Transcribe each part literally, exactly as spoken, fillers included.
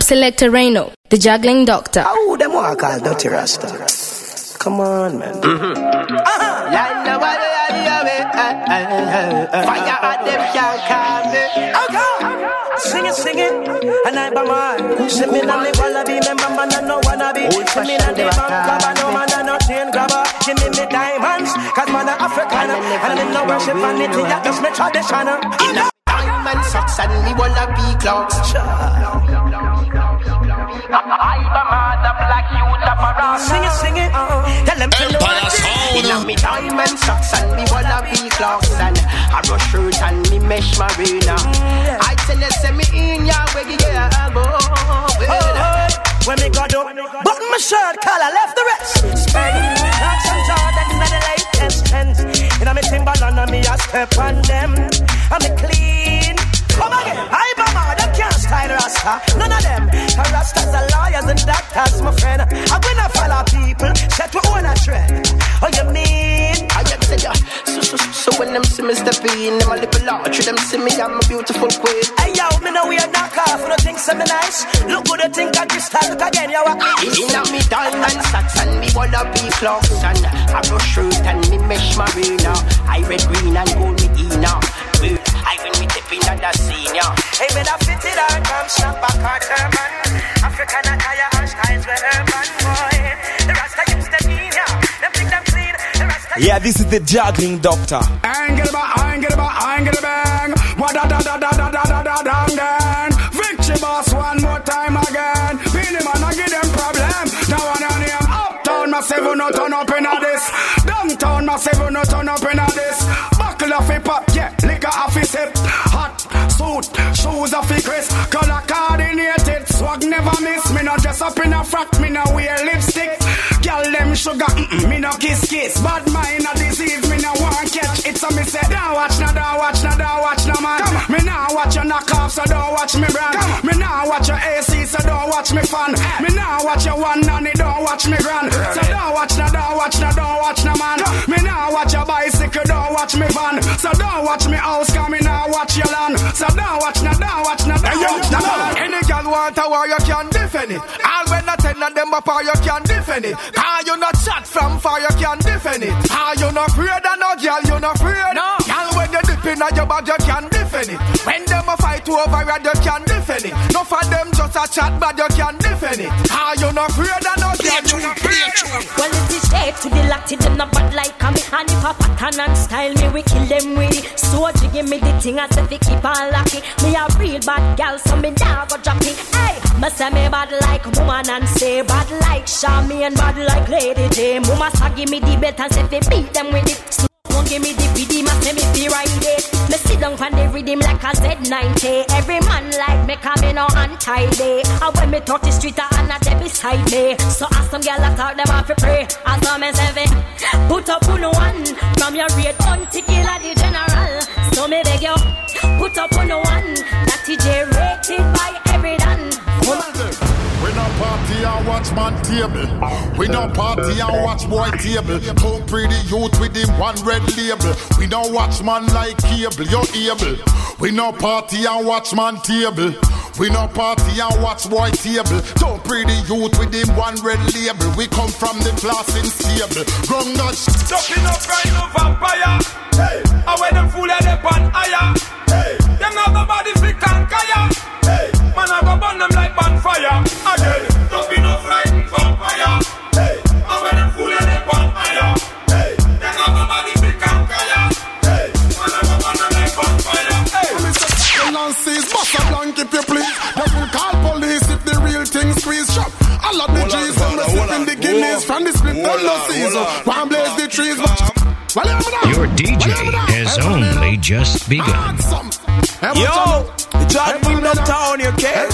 Selector Reno, the juggling doctor. Oh, them what I call Dirty Rasta. Come on, man. Mm-hmm. Uh-huh. Fire at them can't call me. Okay. Sing it, sing it. And I bama. Sing me na me wallaby. Remember man I no wanna be. Sing me na the bank grabber. No man I no chain grabber. Give me me diamonds. Cause man I African. And I'm in no worship and it is just me traditional. Diamond socks and me wallaby clocks. I bama the black youth of a sing it, sing it. Tell them to know it. You know me diamond socks and me wallaby clocks. And I rush shirt and me mesh marina. I tell you, send me in your way, yeah, go. When me got up, button my shirt, collar, left the rest. Spend, knock some Jordan in the latest trends. You know me Timberland and me a step on them. I'm me clean. Come again, I bama, them can't style Rasta. None of them. Cause Rastas are lawyers and doctors, my friend. I will not follow people, set we own a trend. Oh, you mean? I just said, yeah. So, so, so when them see me step in, them a little large. Them see me, I'm a beautiful queen. Hey, yo, me know we are knock off. You don't think so me nice? Look good, you think I crystal. Look again, yo, what me this? You know me diamond socks and me wallaby clocks. And I rush shirt and me mesh marina. I red, green and gold me Ina. I when me tip in the senior. Hey, when I fit it out, come snap back our turban. African attire and styles with urban boy. The Rasta used to be here. Them think them clean. The Rasta. Yeah, this is the juggling doctor. I ain't get about, I ain't get about, I ain't get a bang. What da da da da da da da da da again. Victory boss one more time again. Beanie man, I give them problem. Now I know them uptown massive, no turn up in this. Downtown massive, no turn up in this. Buckle off a pop, yeah, liquor off a sip. Hot suit, shoes off a crisp. Color coordinated, swag never miss. Me no dress up in a frock, me no wear lipstick. Girl them sugar, mm-mm, me no kiss kiss. Bad mind a disease, me no want catch. It's a me say, don't watch no, don't watch no, don't watch no man. Come on. Me now watch your knock off, so don't watch me brand. Me now watch your A C, so don't watch me fan. Me now watch your one nanny, don't watch me grand. So don't watch no, don't watch no, don't watch no man. Me now watch your bicycle, don't watch me van. So don't watch me house, cause me now watch your land. So don't watch no, don't watch no, don't watch no man. Any girl want a war, you can defend it. All when I tell them up, you can defend it. Cause you not shot from far, you can defend it. Cause you not afraid of no girl, you not afraid. No. Girl when you dip in your bag, you can defend it. When them a fight over you, you can defend it. No for them just a chat, but you can defend it. Cause you not afraid of no girl, you not afraid. Well, it is safe to the lactic, them not bad like me. And if a pattern and style me, we kill them with it. So you give me the thing as if we keep on lucky. Me a real bad girl, so me now go drop it. Hey, me say me bad like woman and say bad like Shami and bad like Lady J. Mama say give me the bet and say we beat them with it. So won't give me the rhythm and say me feel right it. Me sit down from the rhythm like a Z ninety. Every man like me come in on untidy. And when me talk the street and a dey beside me. So ask some girl that talk them off to pray. As some me say put up on one from your red bounty killer the general. So me beg you put up on one that T J rated by every dan. We no party and watch man table. We no party and watch boy table. Come pretty youth with him one red label. We no watch man like cable, you're able. We no party and watch man table. We no party and watch boy table. Don't pretty youth with him one red label. We come from the class in stable. Wrong not Stopping up right now vampire. Hey, and when them fool them on higher. Hey, them not the body fit and kaya. Hey, man I go burn them like bonfire. Again, stopping up right now vampire. Hey, and when them fool them on higher. Hey, them not the body fit and kaya. Hey, man I go burn them like bonfire. Hey, Mister Lances, Bossa Blanc if you please. They will call police if the real thing squeeze shop. All of the G's and the sip in the Guinness. From the split them no season. One blaze the trees. Your D J has only just begun. Yo, the juggling doctor on your case.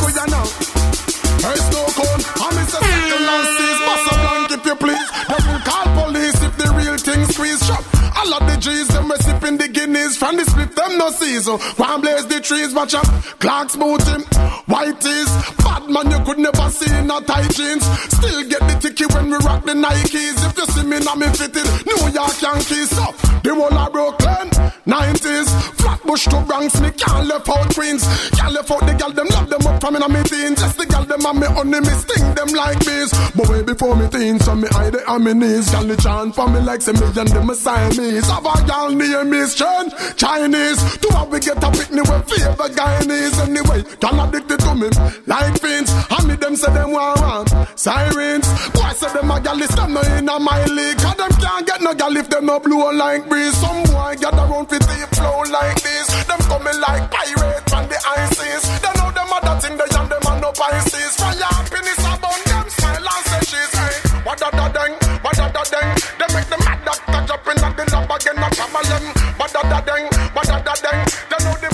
Hey, Snow Cone, I'm Mister Second Lances, Bossa Blanc if you please. They will call police if the real thing squeeze shop. All of the G's, them we sipping the Guinness. From the split, them no season. One blaze the trees, watch out. Clark's boot him, white tees. Bad man, you could never see in a tight jeans. Still get the ticket when we rock the Nikes. If you see me, now me fitted. New York Yankees up. The whole of Brooklyn, nineties. Flatbush to Bronx, me can't left out Queens. Can't left out the girl, them love them up from in a me teens. Just the girl them and me honey, me sting them like bees. But way before me teens, so me hide it on me knees. Girl the chant for me like say me and them a Siamese. Have a girl near me strength, Chinese. To how we get a picnic with favor Guyanese. Anyway, girl addicted to me like fiends. And me them say them want want sirens. Boy say them a girl is them no in a my league. Cause them can't get no girl if them no blow like breeze. Some boy get around for deep flow like this. Them coming like pirates from the ISIS. They know them other thing they and them are no Pisces. Fire happiness about them smile and say she's hey. What da da dang, what da da dang. They make them mad that touch up in the lab again and trouble them. What da da dang, what da da dang. They know them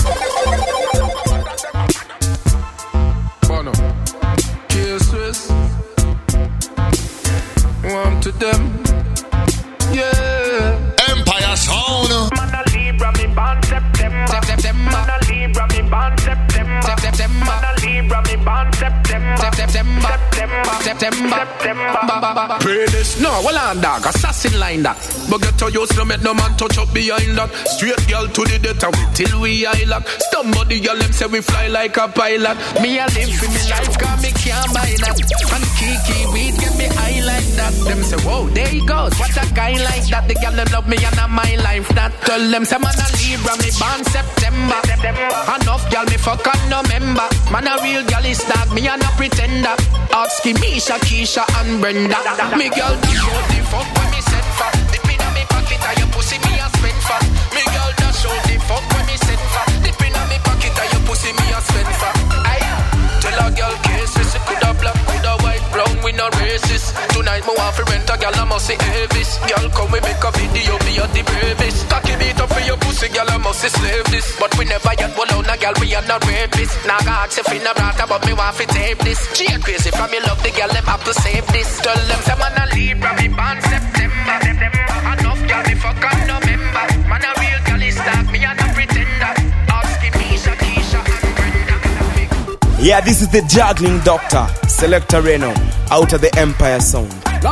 Bono, Kill Swiss. One to them. Yeah. Empire Sound. Man a Libra, me born September. September. Man a Libra, me born September. September. Man a Libra, me born September. September. September. September. September. Pray this, no, well on dog, assassin line that. But get to use no make no man touch up behind that. Straight girl to the data till we eye lock. Somebody girl them say we fly like a pilot. Me a live for me life, cause me can't buy that. And Kiki weed get me high like that. Them say whoa, there he goes, what a guy like that. The girl them love me and I'm my life that. Tell them say man a Libra, me born September. Enough girl me fuck and no member. Man a real girl is dog, me a no pretender. Ask Misha, Keisha and Brenda. Me girl that show the fuck when me send for. Dip in a me pocket and your pussy me a spend for. Me girl that show the fuck when me send for. Dip in a me pocket and your pussy me a spend for. Aye. Tell a girl cases, it coulda black, coulda white, brown, we no racist. Tonight me want fi rent a girl, I must see Elvis. Girl come we make a video, me a the bravest. Cocky beat up for your pussy, girl, I must see slave this. But we never yet pull out a girl, we are not rapist. Now I ask if we no brata, but me want fi tape this. She a crazy from me love the girl, them have to save this. Tell them say man a Libra, me born September. Enough girl, me fuck and no member. Man a real girl is dark, me a no pretender. Ask Misha, Keisha and Brenda. Yeah, this is the juggling doctor, Selector Reno, out of the Empire Sound.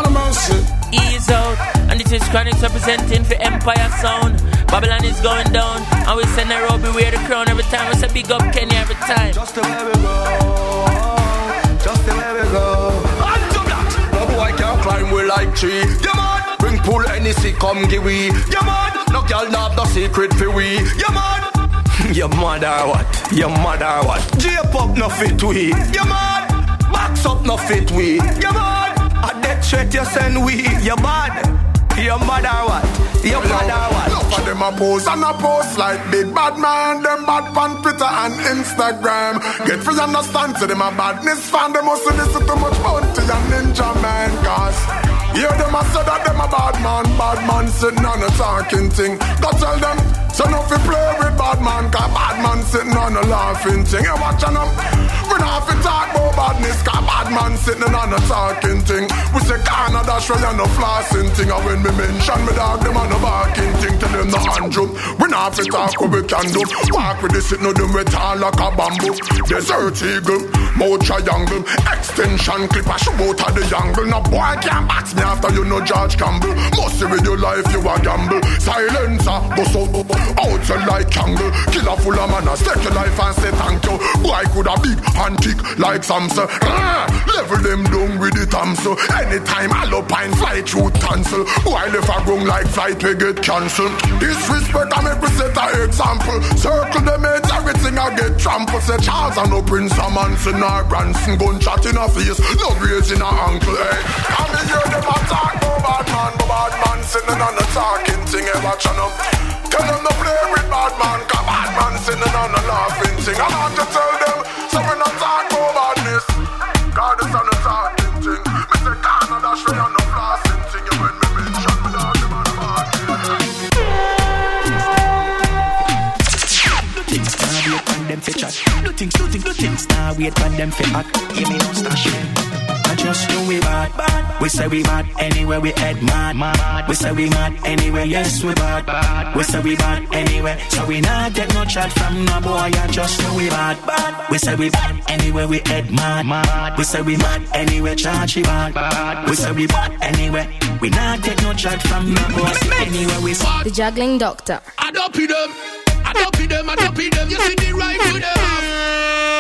Ease out, and this is Chronix representing for Empire Sound. Babylon is going down, and we send Nairobi wear the crown every time. We say big up Kenya every time. Just the way we go, just the way we go. And to that, no boy can't climb we like tree. Yeah man, bring pull any sick come give we. Yeah man, no girl not have no secret for we. Yeah man. Your mother what? Your mother what? J-pop no fit we. Your man, box up no fit we. Your man, a death threat you send we. Your man, your mother what? Your mother what? Enough of them a pose and a post like big bad man. Them bad on Twitter and Instagram. Get free understand to them a badness fan. Them must listen too much Bounty and Ninja Man. Cause hear them a say that them a bad man. Bad man sitting on a talking thing. Go tell them. So now if you play with bad man, cause bad man sitting on a laughing thing. You watching them? We not have to talk about badness, cause bad man sitting on a talking thing. We say Canada, Australia, no flossing thing. And when me mention me dog, them on no barking thing. Tell them no hand jump. We not have to talk what we can do. Walk with this, it no them with all like a bamboo. Desert eagle, mouth triangle, extension clip, I shoot out of the angle. No boy can't box me after you know George Campbell. Must see with your life you a gamble. Silencer, bust out. Out you like angle, kill a full of man, stake your life and say thank you. Boy could a big and thick like Samson. Ah, level them down with the Thompson. Anytime Alpine fly through cancel. Boy left a ground like flight we get cancelled. Disrespect I make we set a example. Circle them heads, everything I get trampled. Say Charles and no Prince or Manson or Branson. Gunshot in a face, no grace in a ankle. Hey, come and hear them attack. No bad man, no bad man sitting on the talking thing. Hey, watch on them. Tell them to play with bad man, cause bad man sitting on a laughing thing. I want to tell them, so we not talk about badness. God is on a talking thing. Me say Canada, Australia, no flossing thing. You when me mention me dog, them on the market. Do things, now wait for them for chat. Do things, do things, do things, now wait for them for act. Give me no stash. I just do we bad, bad. We say we bad anywhere we head mad, mad. We say we mad anywhere, yes we bad, bad. We say we bad anywhere, so we not get no chat from no boy. I just do we bad, bad. We say we bad anywhere we head mad, mad. We say we mad anywhere, charge we bad, bad. We say we bad anywhere, we not get no chat from no boy. Anywhere we bad. The Juggling Doctor. I don't pee them, I don't pee them, I don't pee them. You see the right to them. I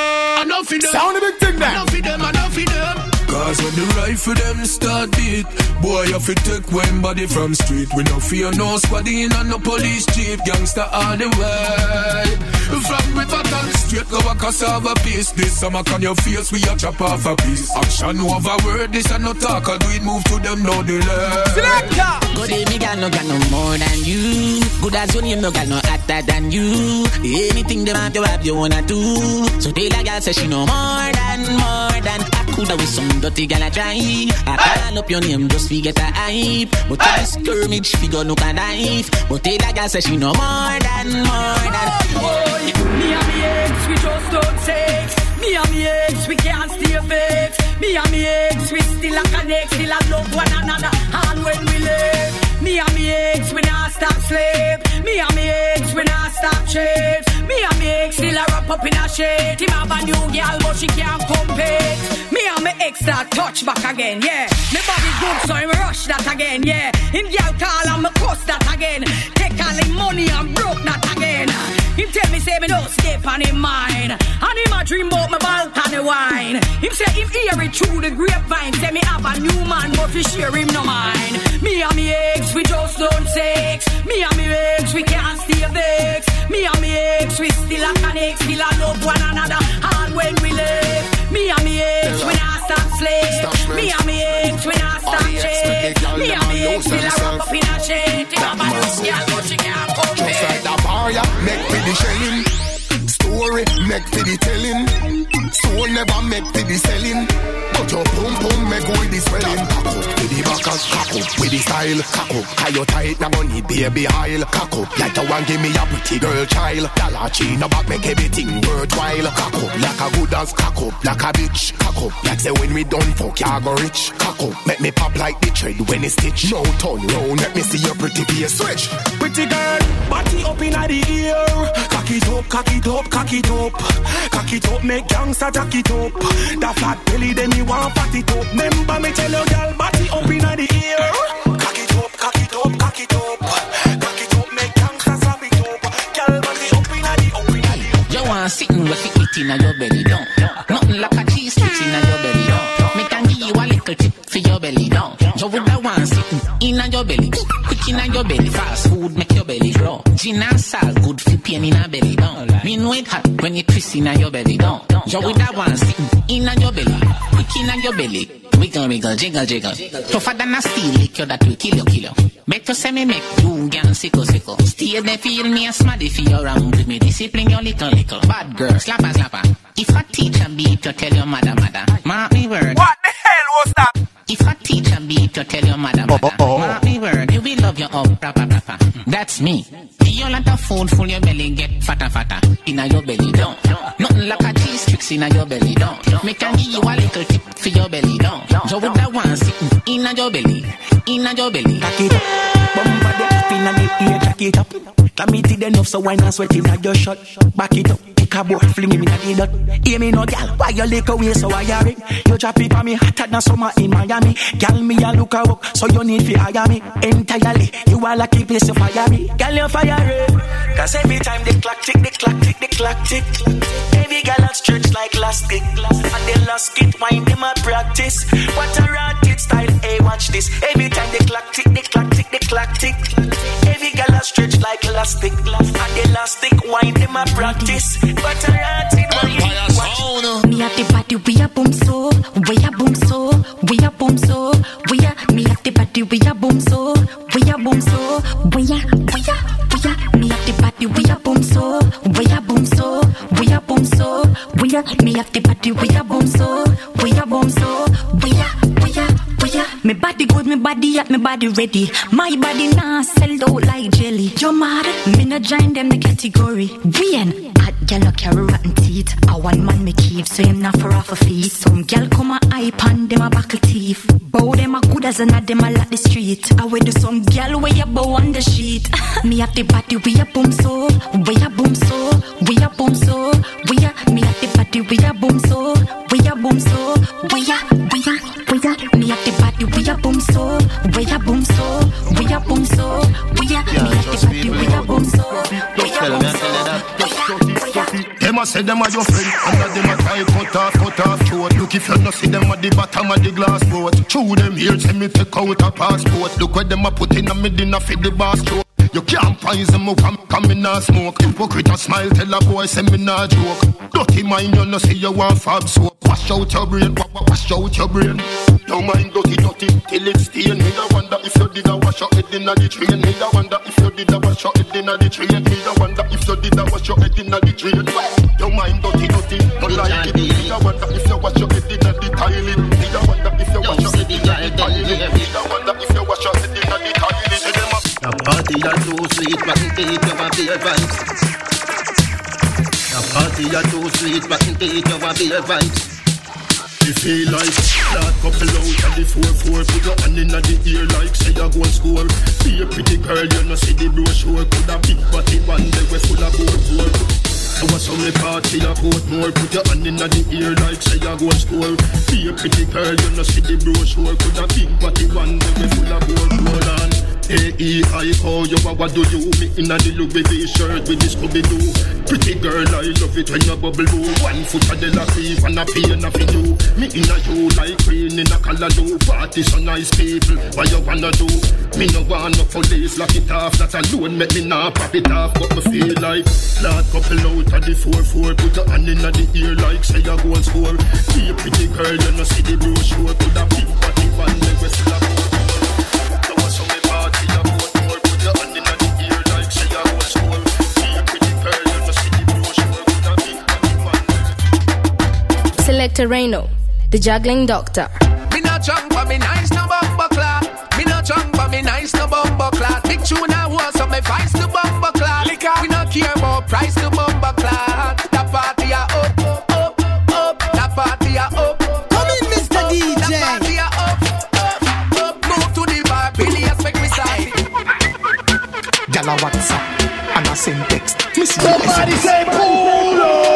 enough for them. Sound a big thing then. Enough for them, enough for them. Cause when the rifle them start beat, boy you fi take one body from street. We no fear no squaddy and no police chief. Gangster all the way. From river down straight go a cassava piece. This summer can your face we a chop off a piece. Action over word, this a no talk. I do it move to them no delay. Selector. Good day me got no got no more than you. Good as your name no got no hotter than you. Anything them have to have you wanna do. So they like I say she no more than more than. I coulda with some dirty gal a try. I call up your name just fi get a hype. But I skirmish figure no can knife. But they like I say she no more than more than. Boy, me and me ex we just don't sex. Me and me ex we can't stay fixed. Me and me ex we still a connect, still a love one another. And when we live. Me and me ex, we not stop sleep. Me and me ex, we not stop chase. Me and me ex, still a wrap up in a shade. Him have a new girl, but she can't compete. Me and me ex start touch back again, yeah. Me body good, so him rush that again, yeah. Him girl call and me cuss that again. Take all him money and broke that again. Him tell me say me don't step on him mind. And him a dream about me balcony wine. Him say him hear it through the grapevine. Say me have a new man, but fi share him no mind. Me and me ex, we just don't sex. Me and me ex, we can't stay vexed. Me and me ex, we still a connect, still a love one another. And when we live, me and me ex, we not stop slave. Me and me ex, we not stop chase. Me and me ex, still a wrap up in a shade. Think about this girl, but she can't come just like the bar, ya, make for the shelling. Story, make for the telling. Soul never make for the selling. But your pum pum make with the swelling. Cock up with the backers, cock up with the style. Cock up, how you tight now money baby aisle. Cock up, like the one give me a pretty girl child. Dollar chain about make everything worthwhile. Cock up, like a good ass cock up, like a bitch. Cock up, like say when we done fuck ya go rich. Cock up, make me pop like the thread when it's stitch. No turn round, let me see your pretty face switch. Pretty girl, body up in the ear. Cock it up, cock it up, cock it up. Cock it up, make gangsta jack it up. That fat belly, then me want fat it up. Remember me tell you, girl, body up in the ear. Cock it up, cock it up, cock it up. Cock it up, make gangsta slap it up. Girl, body up in the, up in the. You want sitting with the it in your belly, don't. Nothing like a cheese sticks in your belly, don't. Me can give you a little tip for your belly, don't. You would have want sitting in your belly. Quick in your belly, fast food make your belly grow. Gin and salt, good for pain in your belly, don't. Me know it hot when you twist in your belly, don't. You would have want sitting in your belly. Quick in your belly. Wiggle, wiggle, jiggle, jiggle. Tougher than a steel liquor that will kill you, kill you. Better say me make you gang sickle, sickle. Stay there, feel me a smaddy for your round with me. Discipline your little, little. Bad girl, slapper, slapper. If a teacher beat you, tell your mother, mother. Mark me word. What the hell was that? If a teacher beat you, tell your mother, mother. Oh, oh, oh. Mark me word, you will love your up, proper, proper. That's me. You lot of food full your belly, get fatter, fatter. Inna your belly, don't. Nothing like a cheese tricks inna your belly, don't. Me can give you a little tip for your belly, don't. You would have one sitting inna your belly, inna your belly. Cock it up, bumper the up inna the ear, jack it up. Committed enough so why not sweat inna your shot. Back it up. A boy fling me inna the dot. Hear me no gal, why you lick away so I hear it? You drop it for me hotter than summer in Miami. Gal me a look a walk, so you need to hire me entirely. You are lucky place to fire me. Gal you fire it. Cause every time they clock tick, they clock tick, they clock tick. Every gal a stretch like elastic. And they lost it, wine them a practice. What a rocket style, hey watch this. Every time they clock tick, they clock tick, they clock tick. Every gal a stretch like elastic. And they lost it, wine them a practice. But I watch. Me at the party, we a boom so, we a boom so, we a boom so, we a. Me at the party, we a boom so, we a boom so, we a, we a, we a. Me at the party, we a boom so, we a boom so, we a boom so, we a. Me at the party, we a boom so, we a boom so, we a, we a, we a. Me body good, me body at me body ready. My body nah sell out like jelly. You mad? Me no join them the category. We ain't. Girl no carry rotten teeth. A one man me keep, so him not for off a feet. Some girl come a hype and them a buckle teeth. Bow them a good as another them a like the street. I wear do some girl where you bow on the sheet. Me have the body we a boom so, we a boom so, we a boom so, we a. Me have the body we a boom so, we a boom so, we a, we a, we a. Me have the body we a boom so, we a boom so, we a boom so, we a. Me have the body we a boom so, we a boom so. Them a a say them are your friend. And that them a try cut off, cut off throat. Look if you no see them at the bottom of the glass boat. Through them here, say me take out a passport. Look where them a put in a me dinner for the bar stroke. You can't poison me, come, come in and smoke. Hypocrite a smile, tell a boy, say me nah joke. Dirty mind, you no see you want fab soap. Wash out your brain, wash out your brain. Your mind dirty, dirty, till it's stain. Me da wonder if you did a wash your head inna the train. Me da wonder if you did a wash your head inna the train. Me da wonder if you did a wash your head inna the train. Your mind dirty, dirty, no like it. Me da wonder if you wash your head inna the toilet. Me da wonder if you wash your head inna the toilet. Me da wonder if you wash your head inna the toilet. Say them a the party are too sweet, but it take you a beer vibes. The party are too sweet, but it take you a beer vibes. You feel like that couple out of the four four. Put your hand in the ear like say you go and score. Be a pretty girl, you know see the brochure. Could a big body one day we full of board board. I was on the party a boat more. Put your hand in the ear like say you go and score. Be a pretty girl, you know see the brochure. Could a big body one day we full of board board on. A E I O, you what do you? Me in a the Louis V shirt with this Scooby-Doo. Pretty girl, I love it when you bubble boo. One foot of the la beef and a pain of you. Me in a you like green in a callaloo. Party so nice people, what you wanna do? Me no want no police, lock it off. That alone make me not pop it off. But me feel like lad couple out of the four four. Put your hand in the ear like say you go and score. Be a pretty girl, you know see the brochure. Put a big body one day we full of board. Selector Reno, the juggling doctor. Me no drunk but me nice no bumbo clot. Me no drunk but me nice no bumbo clot. Big tune I was so me vice to bumbo clot. We no care about price to bumbo clot. That party a up, up, up. That party a up. Come in, Mister D J. That party a up, up, up. Move to the bar, Billy, expect me start. Gala WhatsApp and I send text. Somebody say Polo.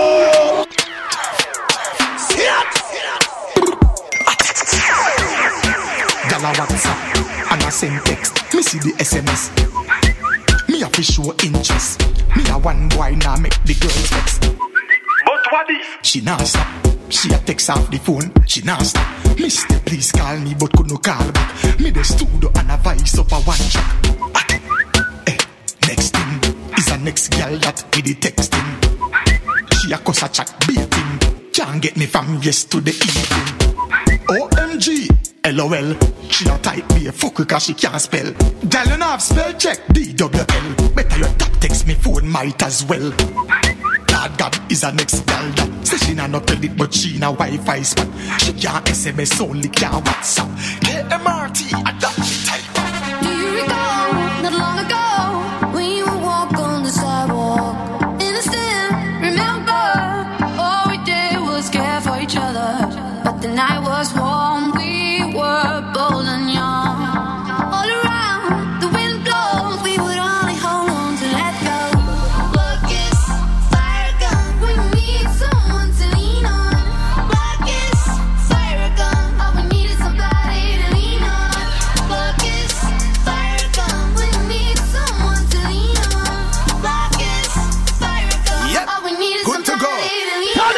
Gala WhatsApp and I send text. Me see the S M S. Me a fi show interest. Me a one boy now make the girls vex. But what is? She nah stop. She a text off the phone. She nah stop. Mister please call me but could no call back. Me the studio and a voice up a one track. Ah. Eh, next thing is a next girl that with the texting. She a cuss a chat beating. Can't get me from yes to the evening. O M G, L O L. She a type me a fuck cause she can't spell. Girl you know have spell check D W L. Better your tap text me phone might as well. Lord God is a next girl that say she nah no credit but she na Wi-Fi spot. She can't S M S only can't WhatsApp. K M R T a that type. Do you recall not long ago when you would walk on the sidewalk? Innocent, remember all we did was care for each other. But the night was warm, we were bold and young. All around, the wind blows, we would only hold on to let go. Blackest fire gun, we need someone to lean on. Blackest fire gun, all we need is somebody to lean on. Blackest fire gun, we need someone to lean on. Blackest fire gun, yep. All we need is good somebody to, to, to lean on.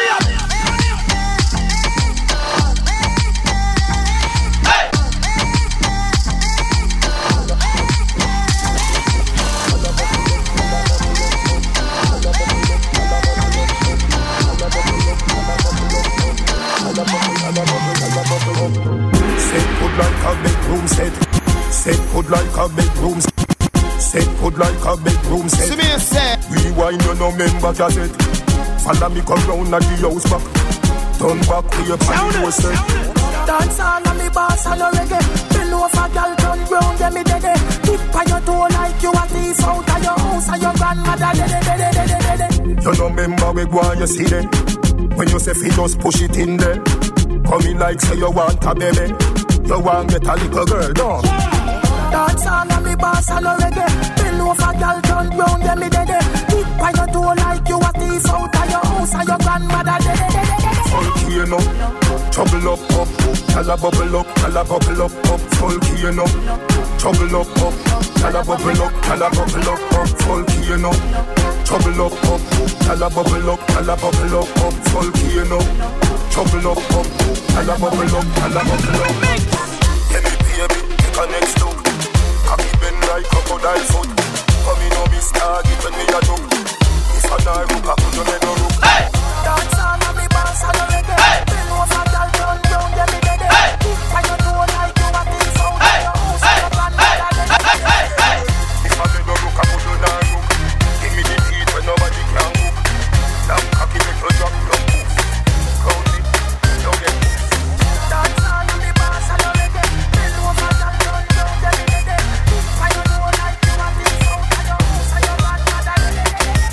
Set good like a bedroom set. Set good like a bedroom set. Set good like a bedroom set. See me a set. Rewind you no member cassette. Follow me come round at the house back. Turn back to your party set. Dance all on me bass and no reggae. Bend over girl turn round get me dead. Tip by your toe like you a thief out of your house and your grandmother dead dead dead dead dead. You no member we go and you see them. When you say fi just push it in there. Come in like say you want a baby. You want get a little girl, no? Dance all on me bass and no reggae. Bend over girl turn round get me dead. Tip by your toe like you a thief out of your house and your grandmother dead dead dead dead. Funky you know, trouble up up, tell a bubble up, tell a bubble up up. Funky you know, trouble up up, tell a bubble up, tell a bubble up up. Funky you know, Trouble up, up, gyal a bubble up, gyal a bubble up, up, volcano. Trouble up, up, gyal a bubble up, gyal a bubble up. Yeah, me baby, take a next look. Cocky bend like crocodile foot. Come in on me star, give when me a joke. If I die, look up, you never look. Hey! Dance on me bounce on the reggae. Hey! Bend over, gyal, turn down, get me dead. Hey! Why you do like you a thief out of your house? Hey! Hey! Hey! Hey! If I never look up, you never look. Give me the heat when nobody can look. Damn cocky make you drop, don't move. Count it, don't get loose. Dance on me bounce on the reggae. Bend over, gyal, turn down, get me dead. Why you do like you a thief out of your house? And your grandmother dead.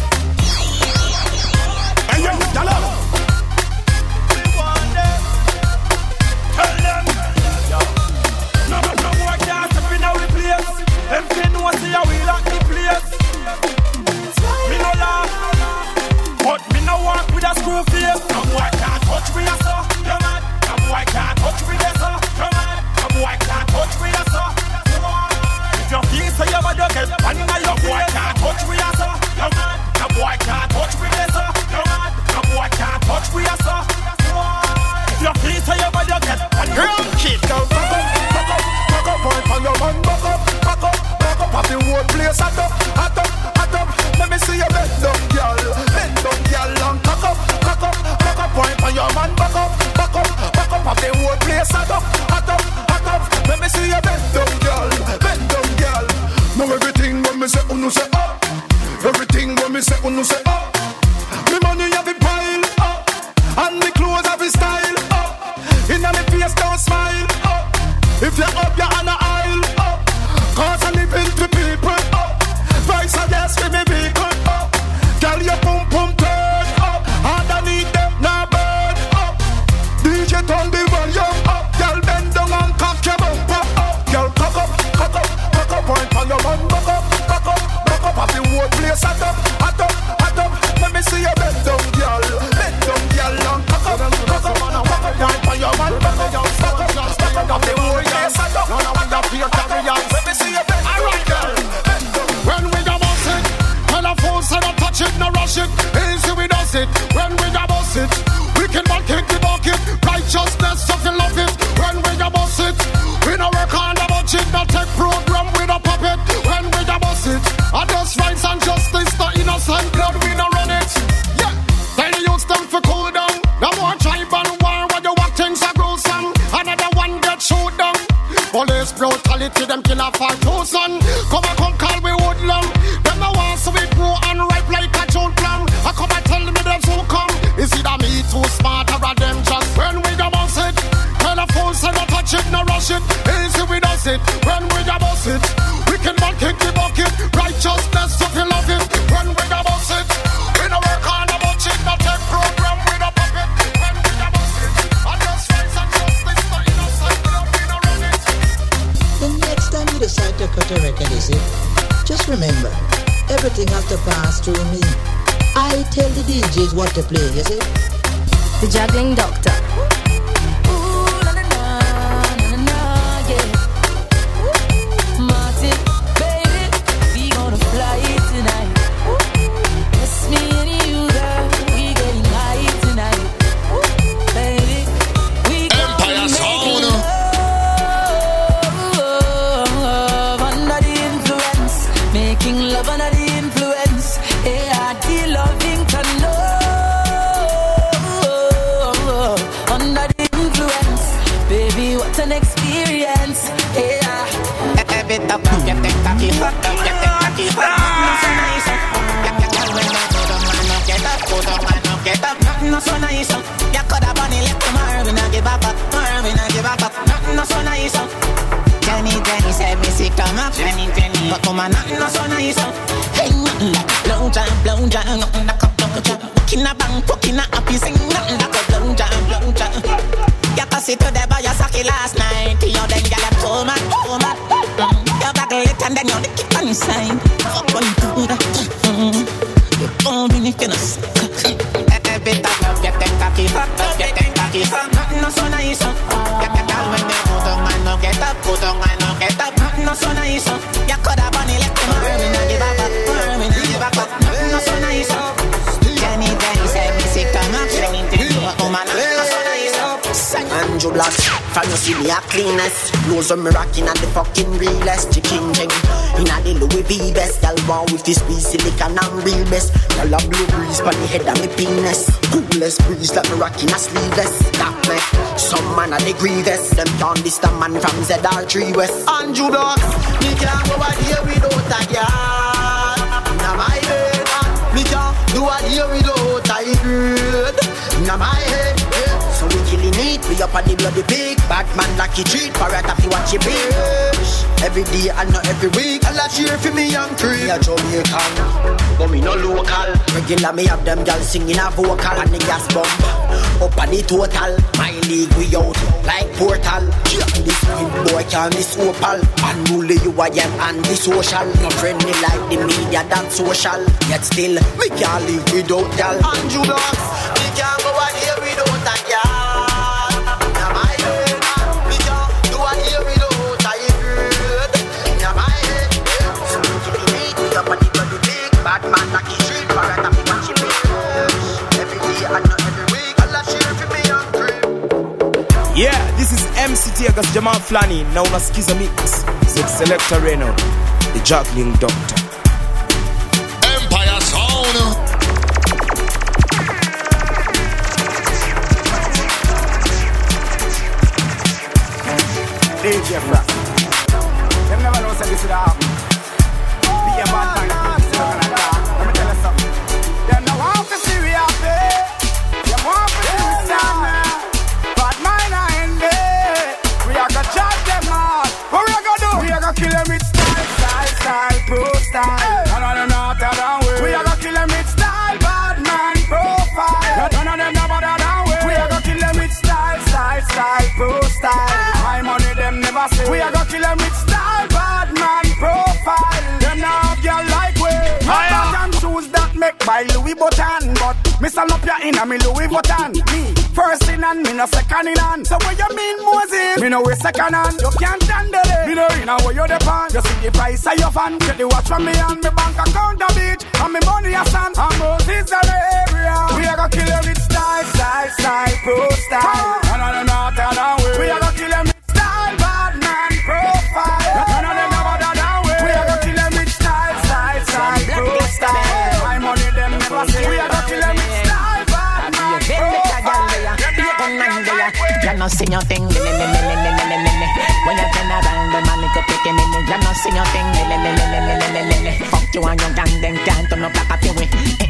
Hey yo, gyal. We want them. Tell them. No, no, no boy can't step in our place. Them can know see how we lock the place. Me no laugh, but me no walk with a screw face. No boy can't touch me, so you mad. No boy can't touch me, so you mad. No boy can't touch me, so. If you feel so you bad, you get bang in your boy can't touch me, so you mad. No boy can't touch me, so you mad. No boy can't touch me, so. If you feel so you bad, you get bang in your boy can't touch me, so. Back up, point on your man, back up, back up, back up, have the whole place hot up, hot up, hot up. Let me see you bend down, girl, bend down, girl, and cock up, cock up, cock up, point on your man, back up, back up, back up, have the whole place hot up, hot up, hot up. Let me see you bend down, girl, bend down, girl. Now everything when me say, uno say up, everything when me say, uno say up. Me money have it pile up, and me clothes have it style up. Inna me face don't smile up. If you're up, you're on the aisle up. Cause I live into people up. Vice or yes, with me vehicle up. Girl, your pum pum turn up. Underneath them, now burn up. D J turn the volume up. Girl, bend down and cock your bumper up. Girl, cock up, cock up, cock up. Point on your man, back up, back up, back up. Have the whole place hot up, hot up, hot up. Let me see you bend down, girl. Bend down, girl, and cock up, cock up, cock up. Point on your man, back up, back up, back up. Have the whole place hot up. None of them got fear carriers. Let me see you bend. Alright, girl. When we got boss it, telephone said I touch it, no rush it. Easy we does it. When we got boss it, we can back kick the bucket. Righteousness, so you love it. When we got boss it, we no work on the budget. No take program with a puppet. When we got boss it, I just rights and justice. The innocent blood, we no run it. Yeah, tell the youths them for cool down. No more tribal war where you walk things are gruesome. Another one get shoot down. Police brutality, them kill a five thousand. Come and come call me woodland. Them no want so we grow and ripe like a June plum. I come and tell me them so come. Is it a me too smart or a them just when we go boss it? Telephone say no touch it, no rush it. Easy we does it. When we go boss it, we can man kick the bucket. Righteousness if you love it. When we go boss it, we no work on the budget. No take program with a puppet. When we go boss it, I just rights and justice. The innocent blood we no run it. The next time you decide to cut a record, is it? Just remember, everything has to pass through me. I tell the D Js what to play, you see? The Juggling Doctor. An experience, yeah. Every top up, you take cocky, fuck up, you take cocky, fuck up. Nothing so nice, when I go down, man, no get up, go down, man, no get up. Nothing so nice, you coulda bunny left tomorrow, we not give up, tomorrow we not give up. Nothing so nice, Jenny, Jenny said me sick, come up, Jenny, Jenny, but come on, nothing so nice. Hey, nothing like blow jam, blow jam, nothing like a blow jam. Walking a bang, walking a happy, sing nothing like a blow jam, blow jam. You can sit to the by your socky last night. You then get left home and home and you back late and then you're the kick on the side. Fuck what you do that. You don't really feel a suck. Every time you get that cocky, fuck up, get that cocky, fuck. Nothing so nice. You can tell when they go down and no get up, go down and no get up. Nothing so nice. You could have bunny left tomorrow, we not give up, tomorrow we not give up. Nothing so nice. From you see me a cleanest. Clothes on me rocking at the fucking realest. Chicken thing. In a the Louis V best. Y'all want with this piece silicon and real best. Y'all a blue breeze on the head of me penis. Coolest breeze like me rocking a sleeveless. That me. Some man a the grievous. Them can't this the man from Z R three West. Andrew Dogs. Me can't go out here without a girl. Now my head. Me can't do a deal without a girl. Now my head. So we killing it, we up on the bloody pig. Bad man lucky treat, parrot if you watch your bitch. Every day and not every week. I'll cheer for me young creep. Me a Jamaican, but me no local. Regular me have them girls singing a vocal. And the gas bump, up on the total. My league we out, like portal. This queen boy can't miss opal. Unruly you I am anti-social. No friendly like the media that social. Yet still, we can't live without y'all. Andrew Dogs, we can't go out here without a girl. Yeah, this is M C Tiagas Jamal Flani. Na unasikiza mix Z Selector Reno, the juggling doctor. Empire Sound. D J Frack. Them never know say this would happen. Be a bad man. Let me tell you something. Them no want to see we happy. Them want to see we stand. Bad mind are in there. We are gonna judge them all. What we are gonna do? We are gonna kill them with style, style, style, pro style. None of them not that way. We are gonna kill them with style, bad man profile. None of them not that way. We are gonna kill them with style, style, style, pro style. My money them never say. We are gonna kill them with style, bad man profile. Them now girl like we. Button shoes that make by Louis Vuitton, but me sell up your inna me Louis Vuitton. Me first in and me no second in hand. So what you mean Moses? Me no way second hand. You can't handle it. Me no inna where you depend. You see the price of your fan. Get the watch from me and me bank account a beach. And me money a sand. And Moses are the area. We are gonna kill them with style, style, style, pro style. None of them not that way. We are gonna kill them with style, bad man profile. None of them not that way. We are gonna kill them with style, style, style, pro style. My money them never say. We are gonna kill them with style, bad man profile. You no see your thing, when you turn around, the man go picking in it. You no see your thing, fuck you and your gang, then can't turn up like a theory.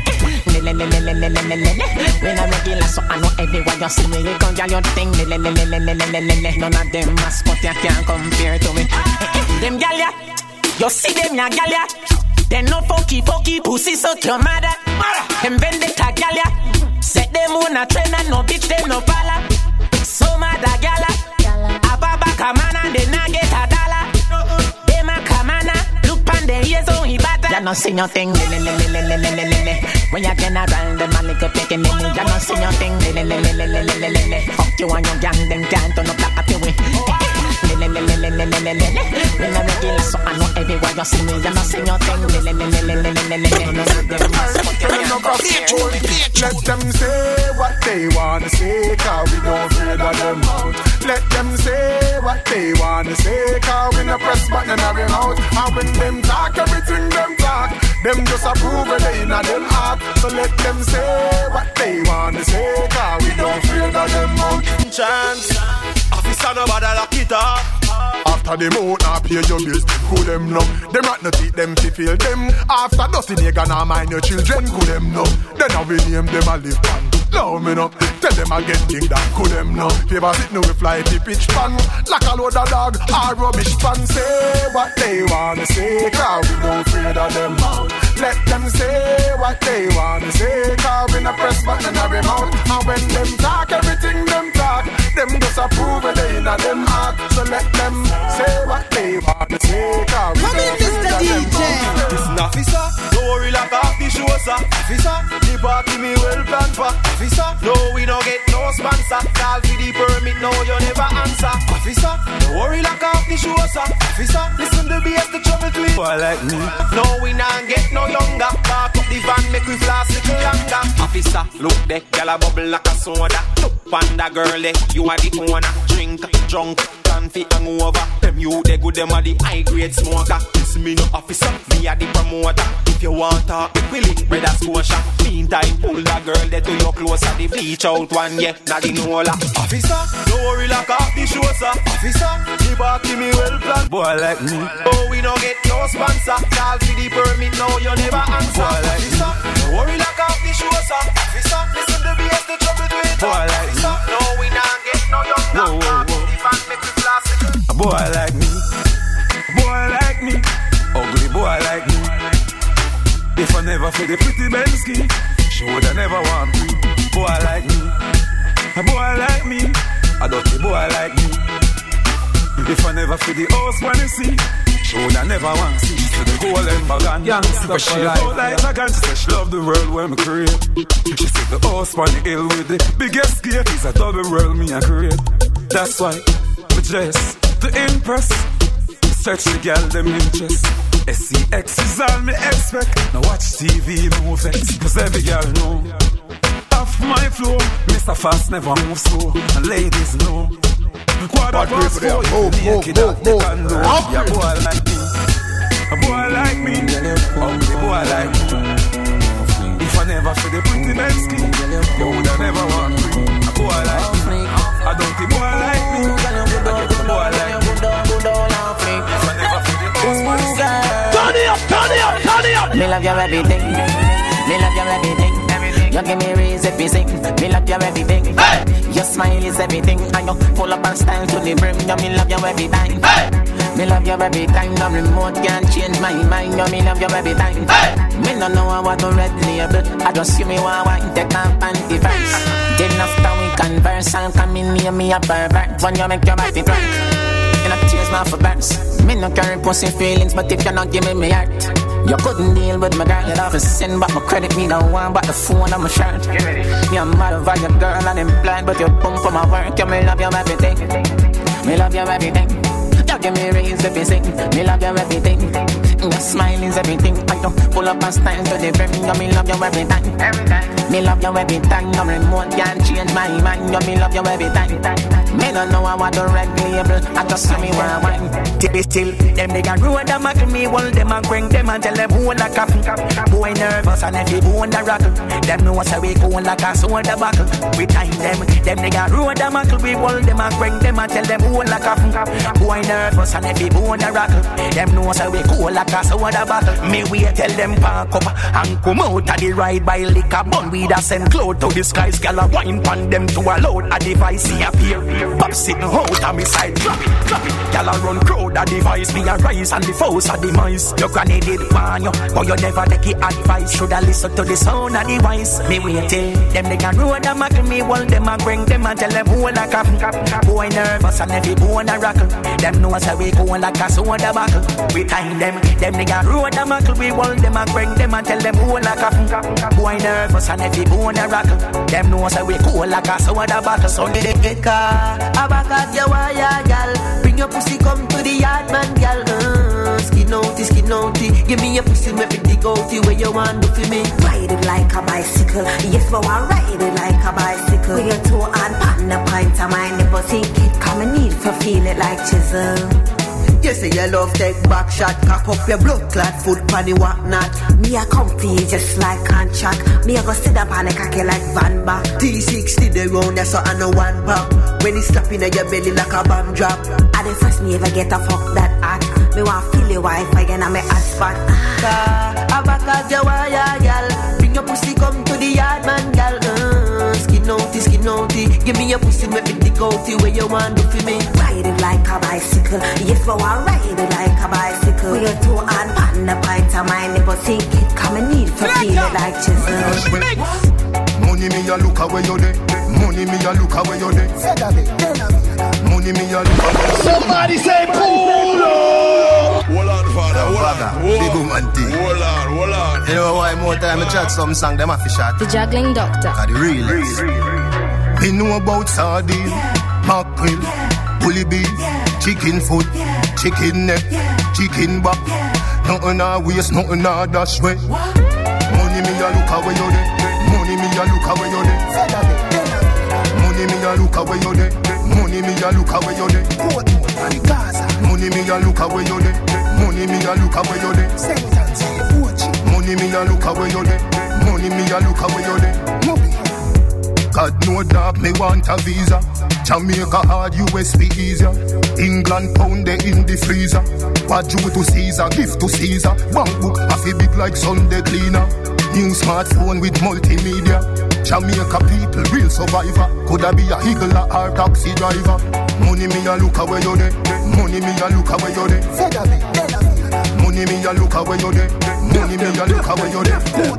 When I'm regular, so I know everywhere you see me, you go get your thing. None of them mascot you can't compare to me. Them gal ya, you see them ya gal ya. They no funky funky pussy so your mother. Them vendetta gal ya. Set them on a train and no bitch them no pala. So mad a gala, a baba come on and they not get a dollar. They ma come on, look pan the ears on he butter. You no see nothing, when you turn around the man like a picking in. You no see nothing, fuck you and your gang, them can't turn up like a theory. When I'm regular, so I know everywhere you see me. You no see nothing, let them say what they wanna say, cause we don't afraid of them out. Let them say what they wanna say, cause we no press button in our mouth. And when them talk, everything them talk, them just approve it in them heart. So let them say what they wanna say, cause we don't afraid of them out. Chance, officer nobody lock it up. After them out, now pay your bills, cool them know. Them rat no teeth, them fi feel them. After dusty nigga, now mind your children, cool them know. Then I will name them a live pan. Love me up, tell them again thing that cool them know. Favor sit no we fly the pitch pan. Like a load of dog, or rubbish pan. Say what they wanna say, cause we don't afraid of them out. Let them say what they wanna say, cause we no press button in every mouth. And when them talk, everything them talk, them just approve it in a them heart. So let them say what they wanna say, cause we don't afraid of them out. Listen officer, don't worry like half the show sir. Officer, the party me me well planned for. Officer, no we no get no sponsor. Call for the permit, no you never answer. Officer, don't worry lock off the show sir. Officer, listen to B S the trouble clean. Boy like me, no we not get no younger. Park up the van, make we flash little longer. Officer, look there, gyal a bubble like a soda. Look panda girl there, you are the owner. Drink, drunk, can fi hangover. Them you they good, them are the high grade smoker. This me no officer, me a the promoter. If you want talk, it will it, brother Scotia. Meantime, pull that girl there to your closer. The bleach out one, yeah, not the Nola. Officer, don't worry, lock off the show, sir. Officer, the back to me well planned. Boy like me, oh we no get no sponsor. Call for the permit, no you never answer. Boy like Officer, me, don't worry, lock off the show, sir. Officer, listen to B S the trouble to it. Boy like Officer, me, no we not get no younger. Whoa, whoa, whoa. The van make we classic. A boy like me, boy like me, ugly boy like me. If I never feel the pretty Bensky, she woulda never want me. Boy like me, a boy like me, a dirty boy like me. If I never feel the house when you see, she woulda never want see. She the gold and bagan, youngster she hold like a gun. She said she love the world when me create. She said the house on the hill with the biggest gate is a double world me a create. That's why me dress to impress. Search the girl them interest. S C X is all me expect. Now watch T V, no vex. Cause every girl know off my flow, Mister Fast never move slow. And ladies know quarter past four, you naked up, you can do. Yeah, boy like me, a boy like me, ugly boy like me. If I never feel the pretty Bensky, you woulda never want me. A boy like me, a dirty boy like me, a dirty boy like me. If I never feel the house, man, turn it up, turn it up, turn it up. Me love your everything, me love your everything. You give me reason if you sing, me love your everything. Hey! Your smile is everything, and you full up and style to the brim. You me love you every time. Hey! Me love you every time. No remote can change my mind. You me love you every time. Hey! Me no know I want to red label. I just see me want to take off panty first. Then after we converse, I'll come in near me a pervert. When you make your body drunk, and I tears my for burns. Me no carry pussy feelings, but if you not give me my heart, you couldn't deal with my girl. You'd have to send back my credit. Me no one but the phone on my shirt. Me a mad over your girl and I'm blind, but you pump for my work. You me love you everything. Me love you everything. You give me reason if you sing. Me love you everything. Your smile is everything. I don't pull up and stand to the brim. You me love you every time. Every time. Me love you every time. No remote can't change my mind. You me love you every time. Me don't know I want to red label. I just see me one wine. Tip still. Them they can ruin them and me hold them and bring them and tell them who like a boy nervous and if you bone the rattle. Them know what's a we go like a sword the buckle. We time them. Them they can ruin them and we hold them and bring them and tell them who like a boy nervous and if you bone the rattle. Them know what's a we go like a sword the buckle. Me we tell them park up and come out of the ride by liquor bun with a send cloud to the skies. Girl a wine pan them to a load a device see appear. Pop sitting out on me side drop it, drop it. Girl a run crowd a device me a rise and the foes a demise. Your granny did warn you, but you never take it advice. Shoulda listen to the sound of the voice. Me wait till them they can road a muckle. Me hold them and bring them and tell them who like a boy nervous and every bone a rockle. Them know how we go like a sword a buckle. We time them, them they can road a muckle. We hold them and bring them and tell them who like a boy nervous and every bone a rockle. Them know how we go like a sword a buckle. So they get car, a back at your wire, gal. Bring your pussy come to the yard, man, gal. Uh, skin outy, skin outy. Give me your pussy, make me dig outy. Where you want to feel me? Ride it like a bicycle. Yes, but I ride it like a bicycle. With your toe and pan a pint of mine. Never think it come and need for feel it like chisel. You say you love take back shot. Cock up your blood clot foot panny whatnot. Me a comfy just like contract. Me a go sit up on a cocky like Van Back. T sixty the round that's so I know one pop. When it's slapping at your belly like a bomb drop. I the first me ever get a fuck that hot. Me want feel your wife again on me hot spot. Ah, back at your wire, gal. Bring your pussy come to the yard, man, gal. Uh, skin outy, skin outy. Give me your pussy, make me dig outy. Where you want to feel me? Ride it like a bicycle. Yes, but I ride it like a bicycle. With your toe and pan the pint of mine. Never think it come and need for feel it like chisel. Money me a look away you dey. Money me a look away you dey. Money me a look away. Somebody say pull up. Hold on, father. Hold Bagger, big woman thing. Hold on, hold on. You know why more time I chat some song, them have to shot. The Juggling Doctor. Cause the realest. Me know about sardine, mackerel, bully beef, chicken foot, chicken neck, chicken back. Nothing a waste, nothing a dash way. Money me a look away you there. Money me a look away you there. Money me a look away you there. Money me a look away you there. Money me a look away you there. Money me a look away you there. Money me a look away you there. Money me a look away you there. God no dog, me want a visa. Jamaica hard, U S P easier. England pound they in the freezer. What due to Caesar, give to Caesar. Bank book, a fi big like Sunday cleaner. New smartphone with multimedia. Jamaica people, real survivor. Coulda be a higgler or taxi driver. Money me a look away you there. Money me a look away you there. Money me a look away you there. Money me a look away you there.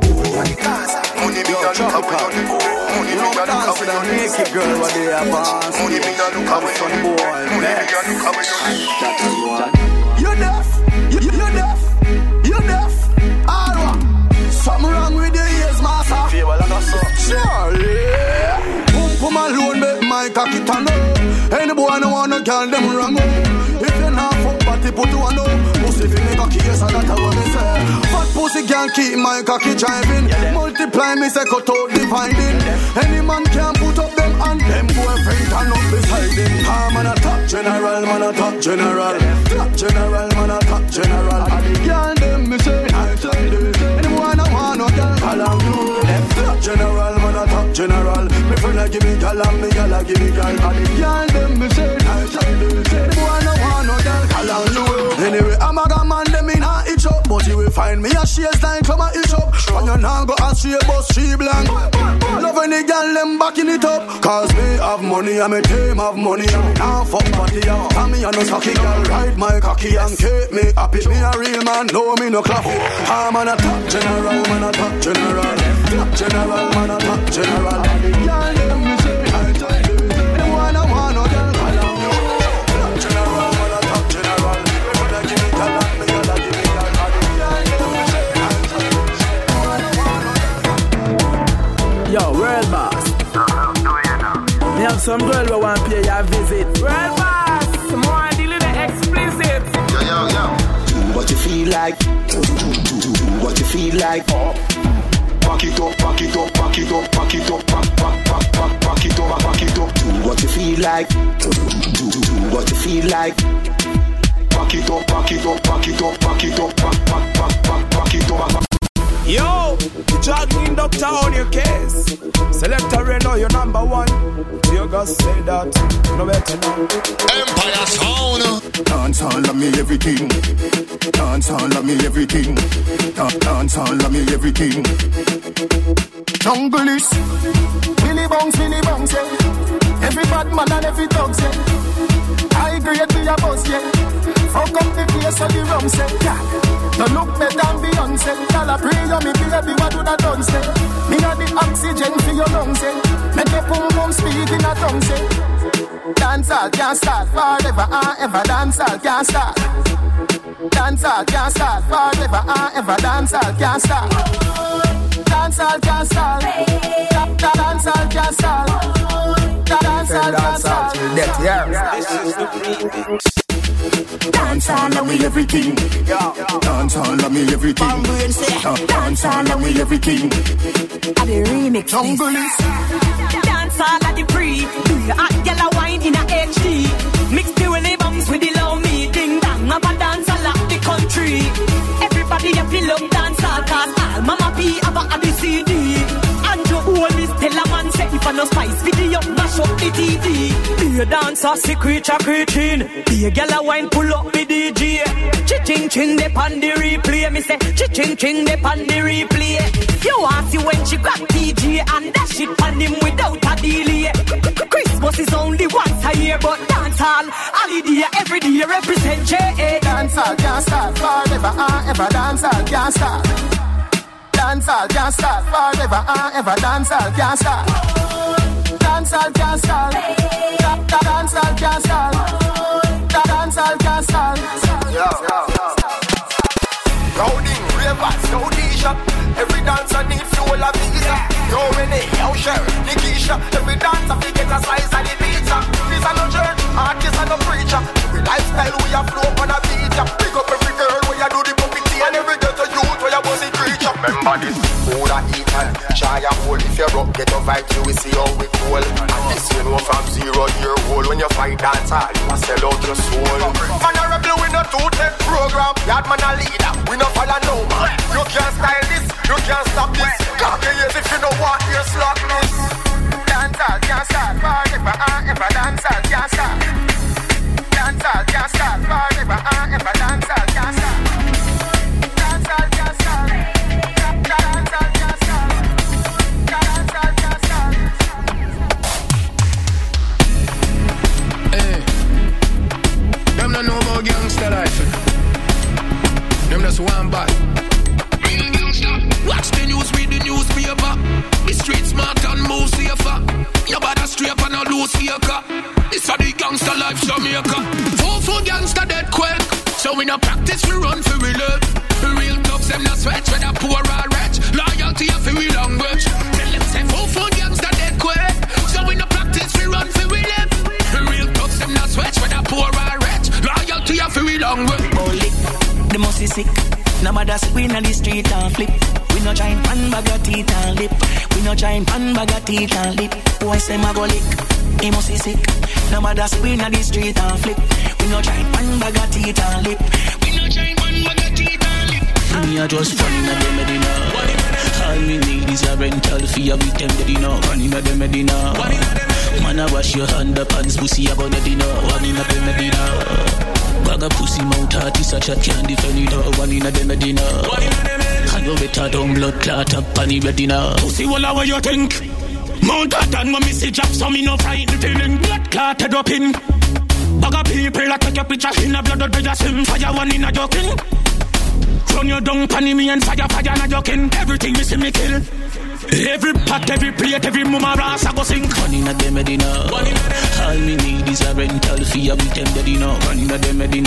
Money me a look away you there. Money me a look away you there. Naked girl what they have on. Money me a look away you there. Money me a look away you there. You deaf, you, you deaf, you deaf. All right. Something wrong with your ears, master. Feel like a suck. Surely. Pum pum alone make my cocky turn up. Any boy no wanna call them wrong. If you not fuck, but they put you on up. Pussy fi make a case, and that's what me say. Fat pussy can't keep my cocky driving. Multiply me say cut out dividing. Any man can put up them and them boyfriend turn up beside him. Ah, man a top general, man a top general. Top general, man a top general. And the girl them me say, I tell you. Anyone I want no girl, call on you. Top general, man a top general. Me friend a give me girl and me girl a give me girl. And the girl them me say, I tell you. Anyone I want no girl, call on you. Anyway, I'm a gun man, them in a itch up. But you will find me a shares line, come a itch up. And you now go a straight bus, she blank. Love any girl, them backing it up. Cause me have money, and me team have money. And me now fuck party, and me a no cocky girl. Ride my cocky and keep me happy. Me a real man, no me no clappy. I'm a top general, man a top general. Top general, man a top general. Girl, them me say, I tell you. Anyone I want no girl, I love you. Top general, man a top general. Me wanna give me girl, and me gotta give me girl. Yo, world boss. Me have some girl who want to pay your visit. World boss, more dealing the explicit. Yo, yo, yo. Do what you feel like. Do, do, do, do, do what you feel like. Oh. Pack it up, pack it up, pack it up, pack it up, pack, pack, pack, pack, pack it up, pack it up. Do what you feel like. Do, do, do, do what you feel like. Pack it up, pack it up, pack it up, pack it up, pack, pack, pack, pack, pack it up. Yo, the Juggling Doctor on your case. Selector Reno, you're number one. You guys say that, no better now. Empire Sound. Dance all of me everything. Dance all of me everything. Dance all of me everything. Jungle is Billy Bounce, Billy Bounce, yeah. Every bad man and every dog, yeah. I grade be a boss, yeah. Fuck up the place of the rum, say, yeah. Don't look better than Beyonce. Y'all a pray you me baby, what do that done say? Me a the oxygen for your lungs, say. Make your pum pum speak in a tongue, say. Dancehall can't start forever and ever. Dancehall can't start. Dancehall can't start forever and ever. Dancehall can't start. Dancehall can't start. Dancehall can't start. Dancehall can't start. This is the remix. Dance all of me everything. Dance all of me everything. Dance all of me everything. At the remix. Jungle is dance all of the pre. Do you hot yellow wine in a H D? Mix the willy bums with the low me. Ding dong, have a dance all of the country. Everybody have to love dance all. Cause all Mama P have a the C D. And you always tell a man say if I no spice video, mash up the T V. Be a dancer, secret a creating. Be a gal a wine, pull up the D J. Ching ching de pan the replay. Me say ching ching de pan the replay. You ask you when she got T J and dash it on him without a delay. Christmas is only once a year, but dance hall holiday every day represent J. Dance all can't start forever and ever. Dance all can't start. Dance all can't start forever and ever. Dance all can't start. Dance all can't start. Dance all can't start. Dance all can't start. Every dancer need fuel a visa. Yo Renee, yo Cher, Nikisha. Every dancer fi get a slice of the pizza. This a no church, artist a no preacher. Every lifestyle we a flow on a beat. Pick up every girl where you do the puppeteer. And every ghetto youth where you bust the creature. Remember this, food a eat and try a hold. If you rock, get a vibe, you will see how we cool. And this you know from zero year old. When you fight dance hall, you must sell out your soul. Man a rebel with no two-step program. Yard man a leader, we no follow no man. You can't style this, you can't stop this. Clap your ears if you don't want your slackness. Dance hall can't start, forever and ever. Dance hall can't start. Dance hall can't start, forever and ever. Dance hall can't start. Dance hall can't start. Dance hall can't start. Dance hall can't start. Hey, them don't know about gangster life. Them just one bad. Watch the news, read the newspaper. The street smart and move safer. Your body straight and a loose faker. This a the gangster life Jamaica. Four four gangster dead quick. So we no practice, we run for we live. Real thugs them no sweat, whether poor or rich. Loyalty of we language. Tell them say four four gangster dead quick. So we no practice, we run for we live. Real thugs them no sweat, whether poor or rich. Loyalty of we language. Holy, the most is sick. No matter we in the street and flip. We no giant pan bag of teeth and lip. We no giant pan bag of teeth and lip. Boy say my go lick, he must be sick. No matter we in the street and flip. We no giant pan bag of teeth and lip. We no giant pan bag of teeth and lip. Me a just fun in the Medina. All me need is a rental fee. I beat them the dinner. One in the Medina. Man I wash your hand up and pussy about the dinner. One in the Medina. Bag a pussy mouth artist, a chat can't defend it. One in a dem Medina. And you better don't blood clot up on the Medina. Pussy, well, how you think? Mount a done when me see drop, so me no frightened feeling. Blood clotted up in. Bag a people that take your picture in a blood out of swim. Fire one in a joking. Run your down, panny me and fire, fire and a joking. Everything me see me kill. Every pot, every plate, every mama ras I go sing. One in a dem Medina. All me need is a rental fee. I beat them the dinner. One in a dem Medina.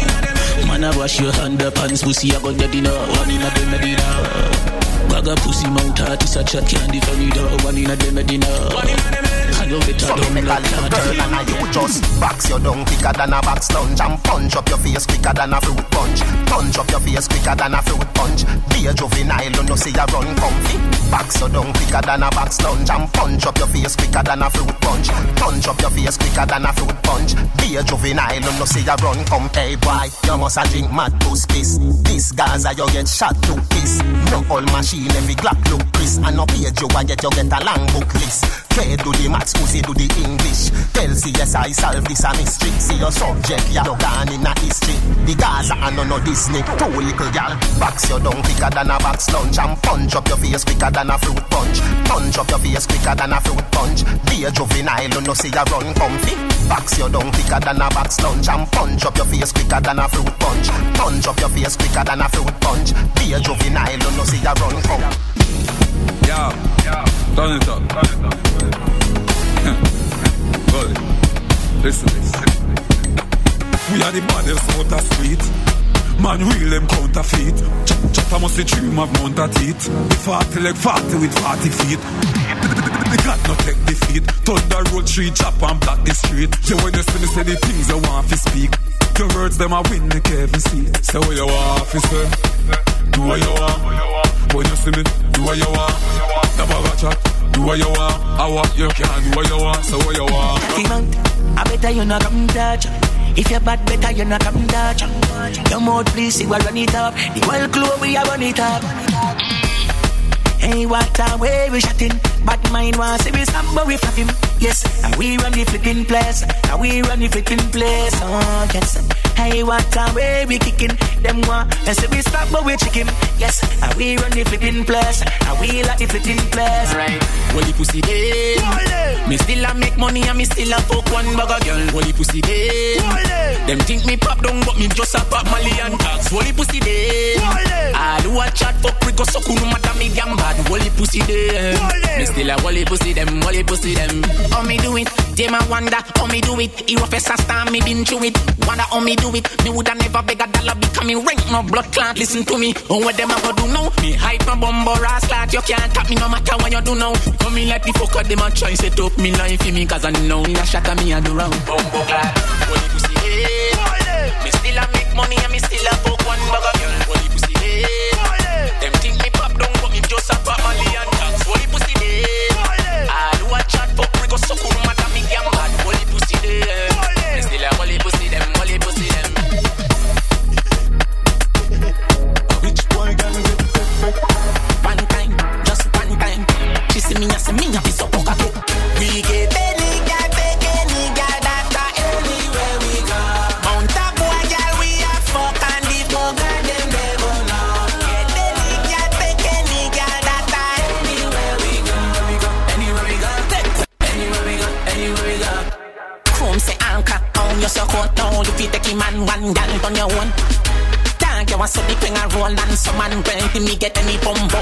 Man I wash your hand up and pussy about the dinner. One in a dem Medina. Bag a pussy mouth artist, a chat can't defend it. One in a dem Medina. And you better don't blood clot. Girl and you just box your down quicker than a box lunch. And punch up your face quicker than a fruit punch. Punch up your face quicker than a fruit punch. Be a juvenile, you know see you run comfy. Box your down quicker than a box lunch. And punch up your face quicker than a fruit punch. Punch up your face quicker than a fruit punch. Be a juvenile, you know see you run come. Hey boy, you must a drink mad to piss. This Gaza you get shot to piss. No old machine, every Glock look Chris. And no page you and get you get a long book list. K do the maths, Uzi do the English. Tell C S I solve this a mystery. See your subject, you no gone in a history. The Gaza and no no Disney. Two little gal, box your down quicker than a box lunch. And punch up your face quicker than a fruit punch. Punch up your face quicker than a fruit punch. Be a juvenile, you know see you run comfy. Box your down quicker than a box lunch. And punch up your face quicker than a fruit punch. Punch up your face quicker than a fruit punch. Be a juvenile, you know see you run comfy. Yeah, turn it up, turn it up. Good. Listen, listen. We are the baddest out of street. Man, real them counterfeit. Chopper must dream of mount a teeth. Forty leg forty with forty feet. The God not take defeat. Thunder road tree, chop and block the street. So when you see me say the things you want to speak, your words them a win the Kevin seat. Say what you want to say. Do what you want. When you see me, do what you want. Never got chat. Do what you want. I want you can do what you want. So what you want. I better you not come touch. If you're bad, better you not come touch. Your mouth please, you will run it up. The world club, we are run it up. Hey, what a way we shot in. Bad mind wants to be some, but we flap him. Yes, and we run the flipping place. And we run the flipping place. Oh, yes. Hey, what a way we kicking. Them want and say we stop, but we chicken. Yes, and we run the flipping place. And we like the flipping place. Right. Well, the pussy dead. Me still a make money and me still a fuck one bugger girl. Well, the pussy dead. Them think me pop down, but me just a pop Mali and tax. Holy pussy them. All who a chat fuck we go suck no matter me damn bad. Holy pussy them. Me still a holy pussy them, holy pussy them. How me do it? Them a wonder how me do it. You a festa star, me been through it. Wonder how me do it. Me woulda never beg a dollar because me rank no blood clot. Listen to me. Oh, what them a go do now? Me hype my bumbo ass lad. You can't tap me no matter what you do now. Come me like the fucker, them a try set up me life for me cause I know me a shot at me a do wrong. Bumbo clad. Holy pussy hey. Me still a make money and me still a fuck one bugger girl. Holy pussy hey. Them think me pop down but me just a pop Mali and tax. Holy pussy hey. All who a chat fuck we go suck no matter me damn bad. Holy pussy hey. Me still a holy pussy them, holy pussy them. Which boy gonna get one time, just one time. She see me and see me and be so fuck again. We get any girl, take any girl that anywhere we go. Mount a boy, girl, we a fuck and the bugger them never know. Get any girl, take any girl that anywhere we go. Anywhere we go, anywhere we go, anywhere we go. Chrome say anchor on your support now. You feel take him man one girl on your own. Dog, you want so deep in a roll and some man ready me get any bum bum.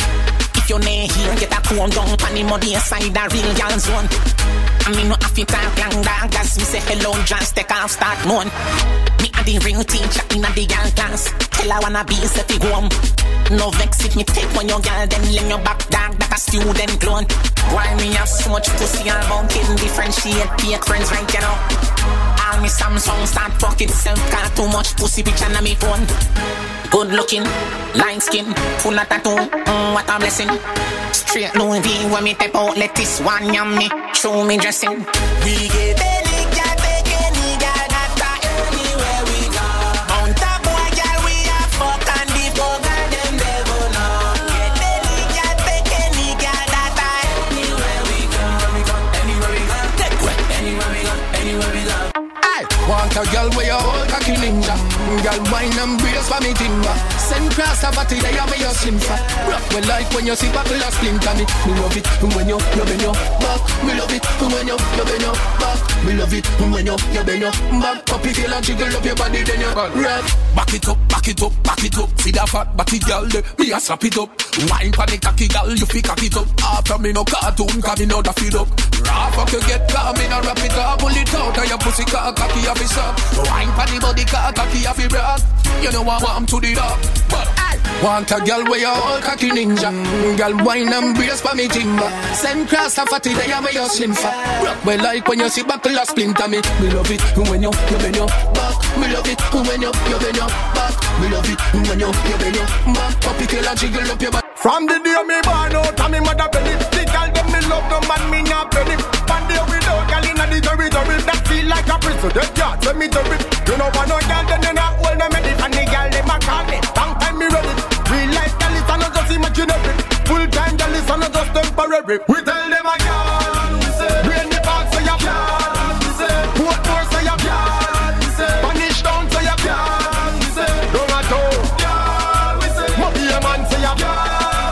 If you nay here, get a comb down on the muddy inside a real girl zone. I mean no have to talk long dog, as me say hello, just take off, start moan. Me a the real teacher in a the girl class. Tell her wanna be set to go home. No vex if me take one your girl, then lay your back dog, that a student clone. Why me have so much pussy and about getting differentiate, fake friends right, you know. All me Samsung start fuck itself, got too much pussy picture on me phone. Good looking, light skin, full of tattoo, mm, what a blessing. Straight Louis V when me tap out, let this one yam me, show me dressing. We get any girl, take any girl, that anywhere we go. Mount a boy, girl, we a fuck and the bugger them never know. Get any girl, take any girl, that anywhere we go. Anywhere we go, take way, anywhere we go, anywhere we go. Want a girl with your whole cocky ninja. Girl wine and brace for me timber. Send cross a body they have me your slim fat. Rock well like when you see buckle or splinter me. Me love it when you, you bend your back. Me love it when you, you bend your back. Me love it when you, you bend your back. Pop it and jiggle up your body then you rock. Back it up, back it up, back it up. See that fat body girl there, me a slap it up. Wine for the cocky girl, you fi cock it up. After me no cartoon, cause me no da feed up. Raw fuck you get calm, me no wrap it up. Pull it out and your pussy cock cocky off his up. Wine for the body cock cocky off his breath. You know I want to the top. But I want a girl with your whole cocky ninja. Girl wine and brace for me timber. Send cross a fatty they have me your slim fat. Rock well like when you see buckle or splinter me. Me love it when you, you bend your back. Me love it when you, you bend your back. Me love it when you, you bend your back. Pop it and jiggle up your back. From the day me born out and me mother belly, the girl them me love no man me not belly. One day without girl inna the territory that feel like a prison. They can't tell me to it. You know want no girl then you not hold them ready. And the girl them a call me, long time me ready. Real life girl is not just imaginary. Full time girl is not just temporary. We tell them a girl, we say, bring the back so you girl, we say, put more so you girl, we say, punish down so you girl, we say, don't a toe, girl, we say, mobby a man so you girl.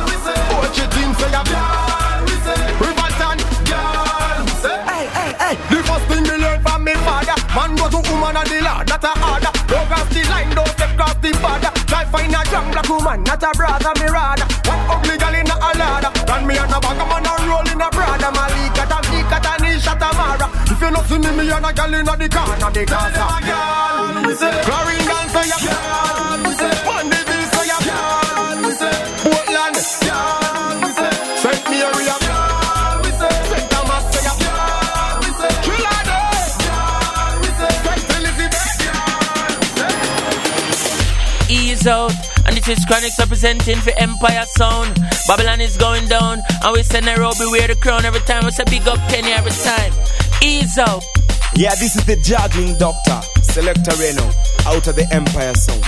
The first thing me learn from me father, man go to woman and the Lord, not a order. Don't cross the line, don't step cross the border. Try find a young black woman, not a brother, me rather. One ugly girl in a ladder, and me and a bag man a roll in a brother. Malika, Tamika, Tanisha, Tamara. If you not see me, me and a girl in a the corner, the casa. Girl, we say, Chlorine dancer, ya girl, we say, Monday Bill, ya girl, we say, Portland, girl, we say, Saint Mary, ya girl, we say, Saint Thomas, ya girl. Ease out, and this is Chronics representing for Empire Sound. Babylon is going down, and we send Nairobi wear the crown every time. We say big up Kenny every time. Ease out. Yeah, this is the juggling doctor, Selector Reno, out of the Empire Sound.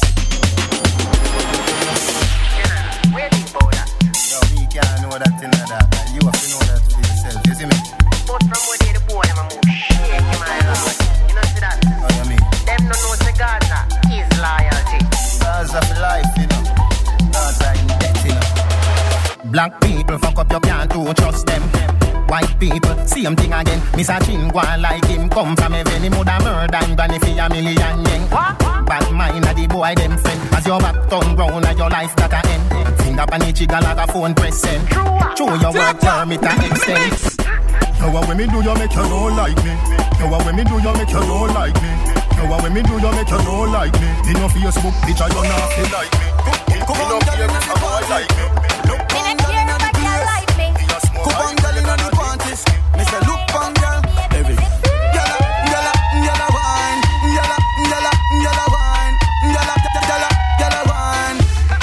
Where do you know that? No, me can't know that thing like that. You have to know that for yourself, you see me? But from where they the boy, I'm a move shake, my lord. You know see that? Oh, you mean? Them no know say Gaza is loyalty. Gaza for life, you know. Gaza in death, you know. Black people fuck up, you can't do trust them. White people, same thing again. Mister Chin, go on like him. Come from a very mother murder and granny for your a million yen. Bad mind a the boy them friend. As your back tongue round and your life that a end. Finger pan the trigger like a phone press send. Show your work permit a extend. Yo, what when me do you make you don't like me? Yo, what when me do you make you don't like me? Yo, what when me do you make you don't like me? In your Facebook picture you not feel like me. Come on, girl, you make a boy like me. Look on, girl, inna the place. Come on, girl, inna the panties. Me say, look on, girl. Every gyal, gyal, gyal wine, gyal, gyal, gyal wine, gyal, gyal, gyal wine.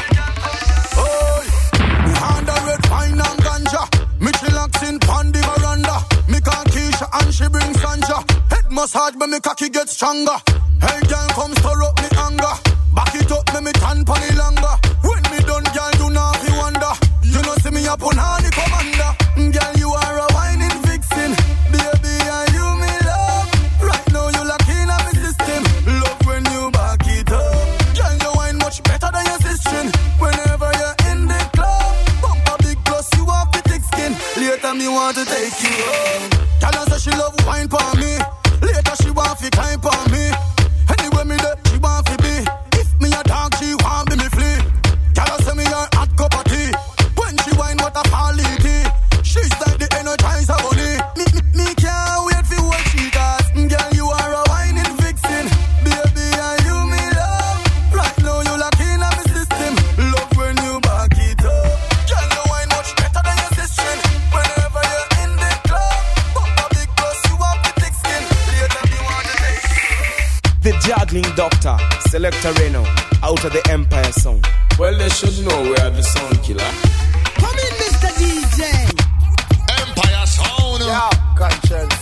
Oh, me hand a red wine and ganja. Me chillax in pon the veranda. Me call Keisha and she bring Sanja. Head massage, but me cocky get stronger. Hey, girl, come stir up me anger. Back it up, me me tan pon the longer. When me done, girl, you know if you wonder. You know see me up on honey commander. Girl, you are a whining vixen. Baby, and you me love. Right now you lock in on me system. Love when you back it up. Girl, you wine much better than your sister. Whenever you're in the club, bump a big plus, you have the thick skin. Later me want to take you home. Tell her say she love wine for me. Later she want to climb for me. Anyway me there, she want to be. Me a dog, she want me me flee. Tell her say me a hot cup of tea. When she wine, what a quality. She's like the Energizer bunny. Me, me, me can't wait for what she does. Girl, you are a whining vixen. Baby, and you me love. Right now you lock in on me system. Love when you back it up. Girl, you wine much better than your sister. Whenever you're in the club, bump a big plus, you have the thick skin. Later me want to take the juggling doctor. Selector Reno, out of the Empire Sound. Well, they should know we are the sound killer. Come in, Mister D J. Empire Sound. Yo, conscience.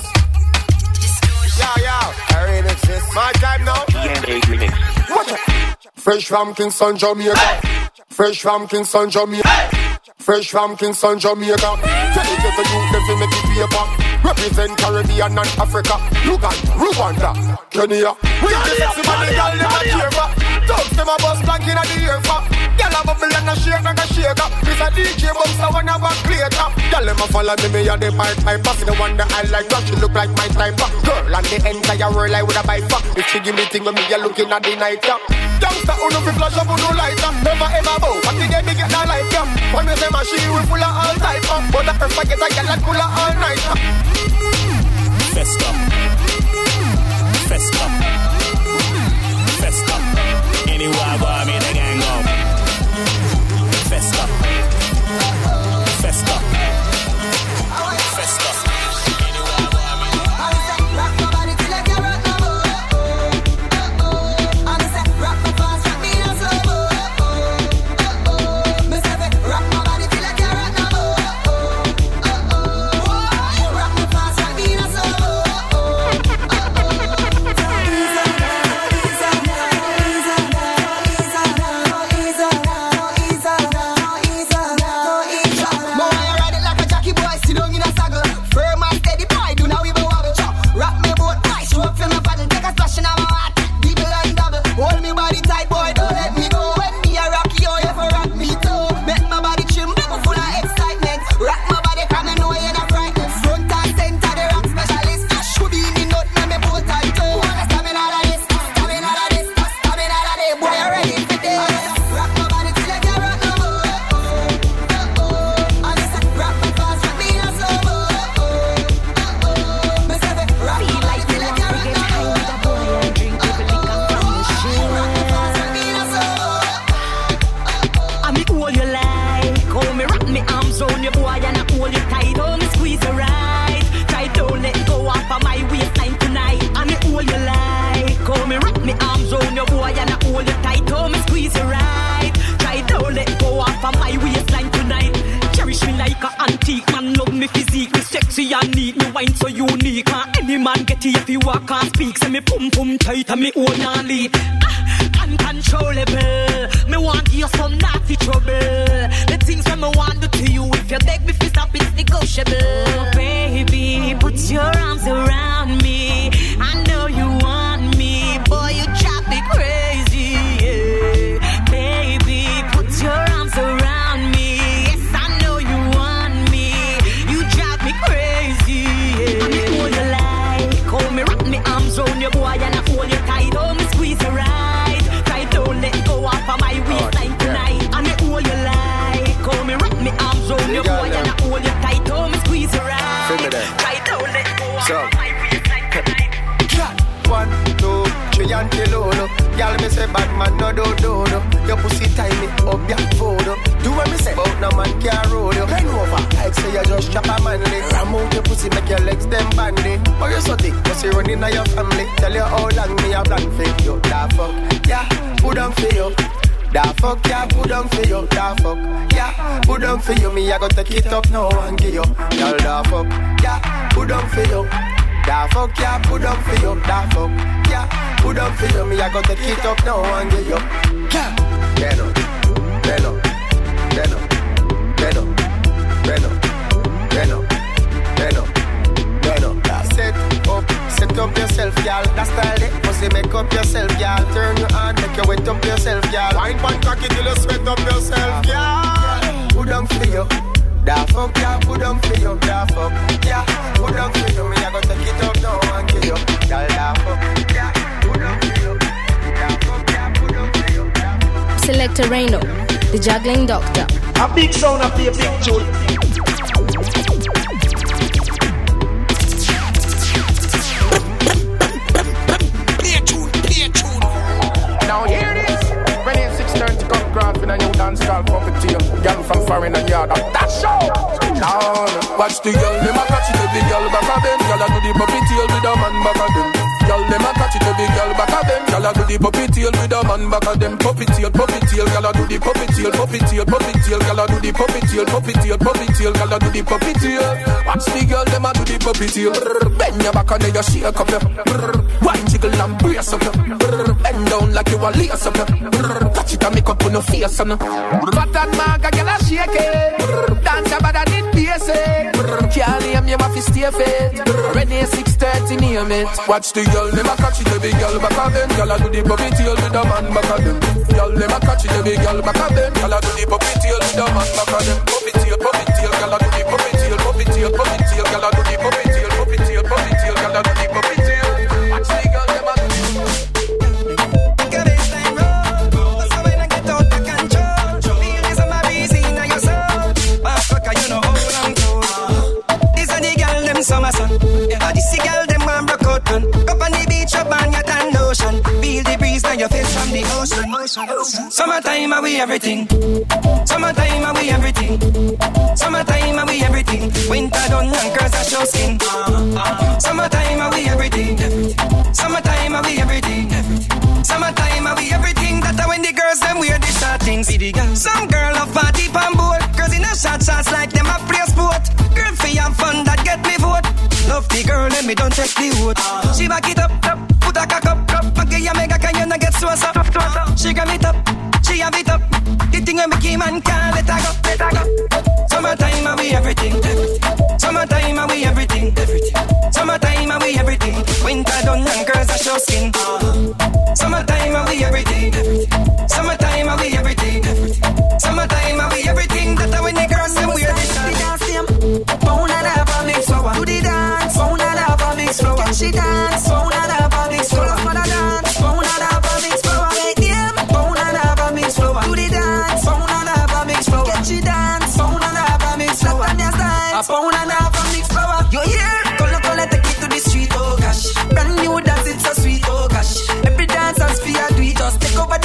Yo, yo, I remix this. My time now. Watch it. Fresh from Kingston, Jamaica. Fresh from Kingston, Jamaica. Fresh from Kingston, Jamaica. Tell it to the youth, them fi make it paper. Represent Caribbean and Africa. Uganda, Rwanda, Kenya. We the sexy body girl, them a cheer for. Dogs them a bust blank inna the ear for. Gyal a bubble and a shake and a shake up. This a D J box a one a back later. Gyal them a follow me, me a the part time boss. The one that I like, that she look like my type of girl. And the entire world I would a buy for. If she give me thing, me a looking at the night up. Youngster who no fi flash up, who no light up. Never ever bow, but the game me get that light up. When me say my she will full of all type up. But I prefer get a gyal that full of all night up. Festa, Festa, Festa. Anywhere I go, I mean the gang go. Festa, Festa, Festa. Anywhere I go, I mean. Rock my body till I get rock no more. Oh oh. I say rock my fast, rock me no slow. Oh oh oh. Me say rock my body till I get rock no more. Oh oh oh. Rock my fast, rock me no slow. So unique, and any man get it if you walk and speak. Say me pum pum tight and me own and lead. Ah, uncontrollable. Me want give you some naughty trouble. The things that me want to do to you, if you beg me to stop, it's negotiable. Baby, put your arms around me. I know you want me, boy, you drive me crazy. Yeah. Baby, put your arms around me. Yes, I know you want me. You drive me crazy. Yeah. Hold you like, hold me, wrap me arms round your boy and I hold you tight. When you boy and I hold you tight, oh me squeeze you right. Feel me there. Right, don't let go. So. My waist like tonight. One, two, three and kill no. Y'all me say bad man no do do do. Your pussy tiny up your photo. Do what me say, but no man can roll you. Bend over, like say you just chop a manly. Ram out your pussy, make your legs them bandy. Oh you so thick, pussy running in your family. Tell you how long me a plan for you. Da fuck, yeah, put on for you. Da fuck, yeah, put on for you. Da fuck, yeah, put on for you. Me I go take it up now and give you. Y'all da fuck, yeah, put on for you. Da fuck, yeah, put on for you. Da fuck, yeah, put on for you. Me I go take it up now and give you. Yeah, get up, get up, get up, get up, get up, get up, get up, get up. Set up, set up yourself, y'all. That's style it. Pussy make up yourself, y'all. Turn your hand, make you wet up yourself, y'all. Wine pan cocky till you sweat up yourself, y'all. Put on for you. Da fuck, yeah, put on for you. Da fuck, yeah, put on for you. Me I go take it up now and give you. Y'all da fuck, yeah, put on for you. Da fuck, yeah, put on for you. Selector Reno, the juggling doctor. A big sound of the big tune. Play a tune, play a tune. Now here it is. When it's six thirty, come craft in a new dance called Puppeteer. Girl from foreign and yard. That show. Now watch the girl, them a catch it, every girl back of them. Girl a do the puppy tail with a man back of them. Girl, them a catch it, every girl back of them. Girl a do the puppy tail with a man back of them. Puppy tail, puppy tail, girl a do the puppy tail, puppy tail, puppy tail. Girl a do the puppy tail, puppy tail, puppy tail. Girl a do the puppy tail. Watch the girl, them a do the puppy tail. Bend your back and then you shake up your. Wine jiggle and brace up your. Bend down like you a lace up your. Touch it and make up on your face and. Fat and maga, girl a shake it. Dance about a need basic. Can't name you have to stay fit. Ready six thirty name it. Watch the girl, never catch it, every girl back of them. Girl a do the puppy tail with a man back of them. Girl never catch it, every girl back of them. Girl a do the puppy tail with a man back of them. Puppy tail, puppy tail, girl a do the puppy tail, puppy tail, puppy tail, girl a do the puppy tail, puppy tail, puppy tail, girl a do the puppy tail. Watch the girl, never do the. Summer sun, yeah. This girl them want broke out man. Up on the beach, up on your tan lotion. Feel the breeze now your face from the ocean. Summertime are we everything. Summertime are we everything. Summertime are we everything. Winter done and girls are show skin. Summertime are we everything. Summertime are we everything. Summertime are we everything. That's when the girls them wear the short things. See the girls. Some girl love party pan board. Girls in a short shots like them a play sport. Girl for your fun that get me vote. Love the girl and me don't test the vote. She back it up, up, put a cock up, up. Okay, you make a can you not get so up. She got it up, she have it up. The thing when me came and can't let her go, let her go. Summertime are we everything. Summertime are we everything. Summertime are we everything. Winter done and girls are show skin. Summertime are we everything. Summertime are we everything. Summertime are we everything. That's when the girls them wear the shirt. Pound and half a mix flour. Do the dance. Pound and half a mix flour. Can she dance? Pound and half a mix flour. For the dance. Pound and half a mix flour. Make them. Pound and half a mix flour. Do the dance. Pound and half a mix flour. Can she dance? Pound and half a mix flour. Tanya style. A pound and half a mix flour. You hear? Color color take it to the street. Oh gosh. Brand new dance it's so sweet. Oh gosh. Every dance has fear do it. Just take over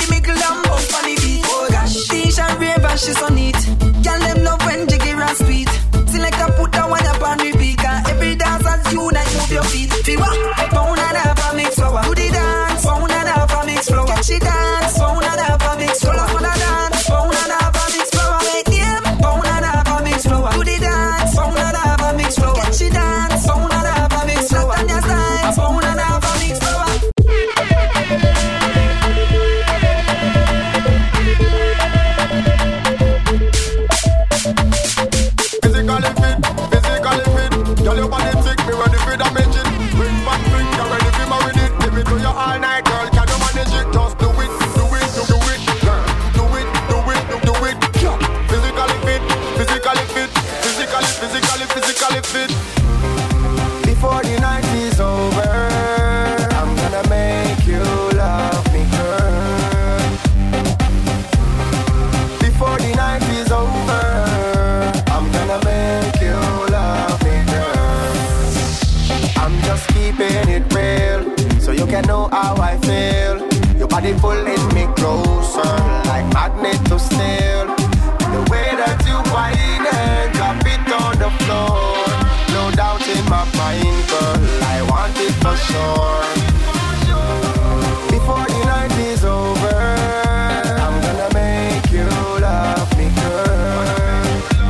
I feel. Your body pulling me closer, like magnet to steel. The way that you whine and drop it on the floor, no doubt in my mind, girl, I want it for sure. Before the night is over, I'm gonna make you love me, girl.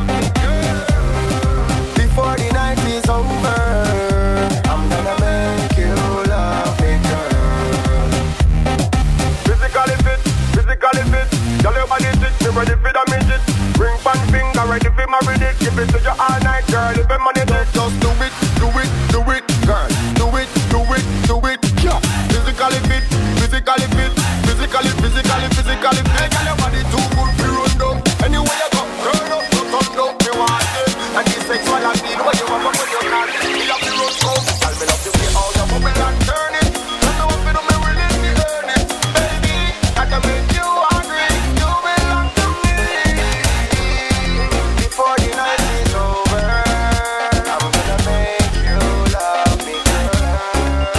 Before the night is over, I'm gonna make you love me, girl. Physically fit, physically fit. Girl, your body fit, me ready for the midget. Ring pan finger, ready for my ready. Give it to you all night, girl, if your money take. Just do it, do it, do it, girl. Do it, do it, do it, yeah. Physically fit, physically fit, physically, physically, physically fit. Girl, your body too good to run down. Anywhere you go, turn up, you turn down, me want it. And this sexual appeal, what you want, what you can't. Me love the run down. Girl, me love the way how you bubble and turn it. That's the one for the me really me earn it. Baby, I can make you hungry. You belong to me. Before the night is over, I'm gonna make you love me, girl.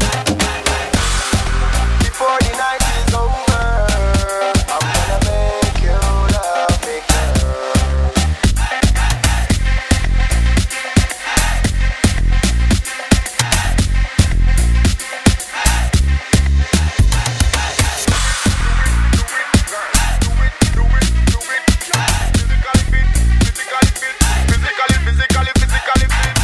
Before the night is over, I'm gonna make you love me, girl. Physically, physically, physically fit.